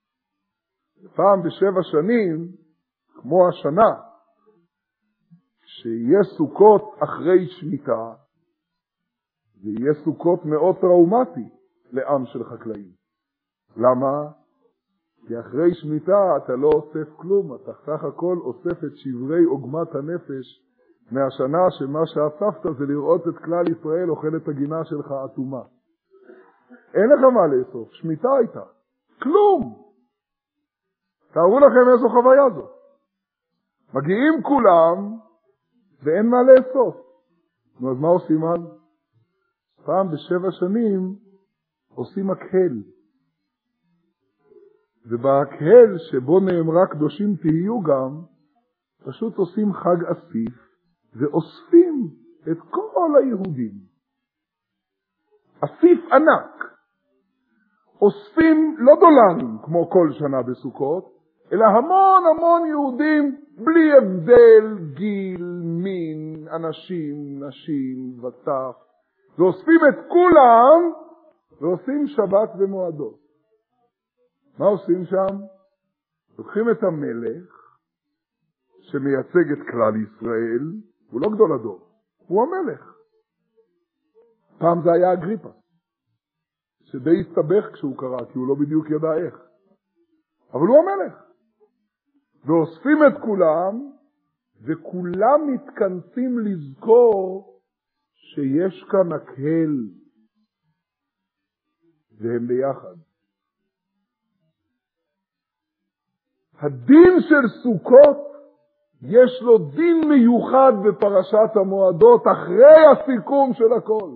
פעם ב7 שנים, כמו השנה, שיהיה סוכות אחרי שמיטה, זה יהיה סוכות מאוד טראומטי לעם של חקלאים. למה? כי אחרי שמיטה אתה לא אוסף כלום, אתה סך הכל אוסף את שברי עוגמת הנפש מהשנה שמה שאספת זה לראות את כלל ישראל אוכל את הגינה שלך אטומה. אין לך מה לאסוף, שמיטה הייתה. כלום. תארו לכם איזו חוויה זו. מגיעים כולם ואין מה לאסוף. נו, אז מה עושים אז? פעם ב7 שנים עושים מקהל. ובהקהל שבו נאמרה קדושים תהיו גם, פשוט עושים חג אסיף ואוספים את כל היהודים. אסיף ענק. אוספים לא דולרים כמו כל שנה בסוכות, אלא המון המון יהודים בלי הבדל, גיל, מין, אנשים, נשים וטף. ואוספים את כולם ועושים שבת ומועדות. מה עושים שם? לוקחים את המלך שמייצג את כלל ישראל, הוא לא גדול הדור, הוא המלך. פעם זה היה אגריפה, שדי הסתבך כשהוא קרא, כי הוא לא בדיוק ידע איך. אבל הוא המלך. ואוספים את כולם, וכולם מתכנסים לזכור שיש כאן הקהל, והם ביחד. הדין של סוכות יש לו דין מיוחד בפרשת המועדות אחרי הסיכום של הכל.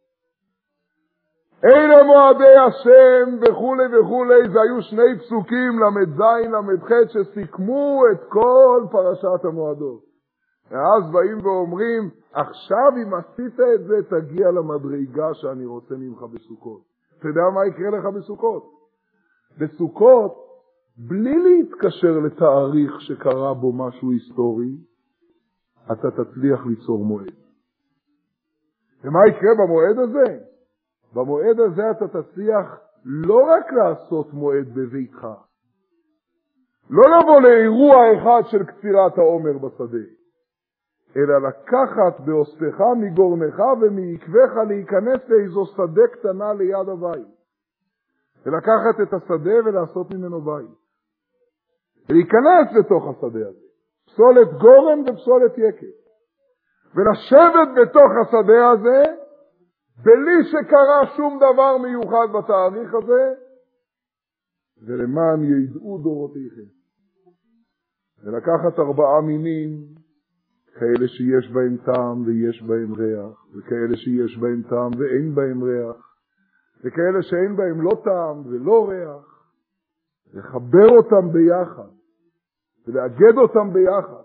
אלה מועדי השם וכו' וכו', זה היו 2 פסוקים למ"ז למ"ח שסיכמו את כל פרשת המועדות. ואז באים ואומרים, עכשיו אם עשית את זה תגיע למדרגה שאני רוצה ממך בסוכות. אתה יודע מה יקרה לך בסוכות? בסוכות בלי להתקשר לתאריך שקרה בו משהו היסטורי, אתה תצליח ליצור מועד. ומה יקרה במועד הזה? במועד הזה אתה תצליח לא רק לעשות מועד בביתך, לא לבוא לאירוע אחד של קצירת העומר בשדה, אלא לקחת באוספך מגורנך ומעקבך להיכנס לאיזו שדה קטנה ליד הבית. ולקחת את השדה ולעשות ממנו בית. ולהיכנס לתוך השדה הזה. פסולת גורן ופסולת יקב. ולשבת בתוך השדה הזה, בלי שקרה שום דבר מיוחד בתאריך הזה, ולמען ידעו דורותיכם. ולקחת 4 מינים, כאלה שיש בהם טעם ויש בהם ריח, וכאלה שיש בהם טעם ואין בהם ריח, וכאלה שאין בהם לא טעם ולא ריח, לחבר אותם ביחד, ולאגד אותם ביחד,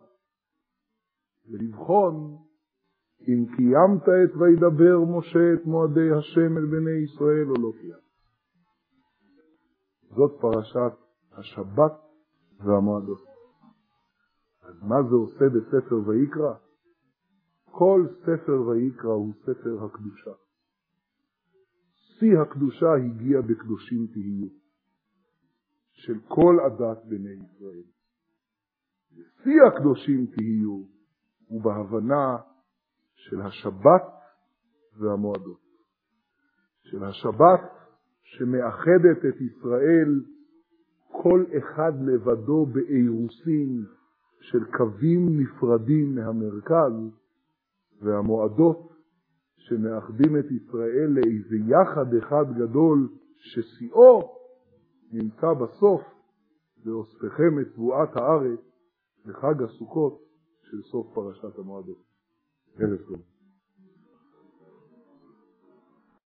ולבחון אם קיימת את וידבר משה את מועדי השם אל בני ישראל או לא קיימת. זאת פרשת השבת והמועדות. אז מה זה עושה בספר ויקרא? כל ספר ויקרא הוא ספר הקדושה. שיא הקדושה הגיע בקדושים תהיו, של כל עדת בני ישראל. שיא הקדושים תהיו הוא בהבנה של השבת והמועדות. של השבת שמאחדת את ישראל כל אחד לבדו באירוסין של קווים נפרדים מהמרכז, והמועדות שמאחדים את ישראל לאיזה יחד אחד גדול ששיאו נמצא בסוף ואוספכם את תבואת הארץ לחג הסוכות של סוף פרשת המועדות. ערב טוב.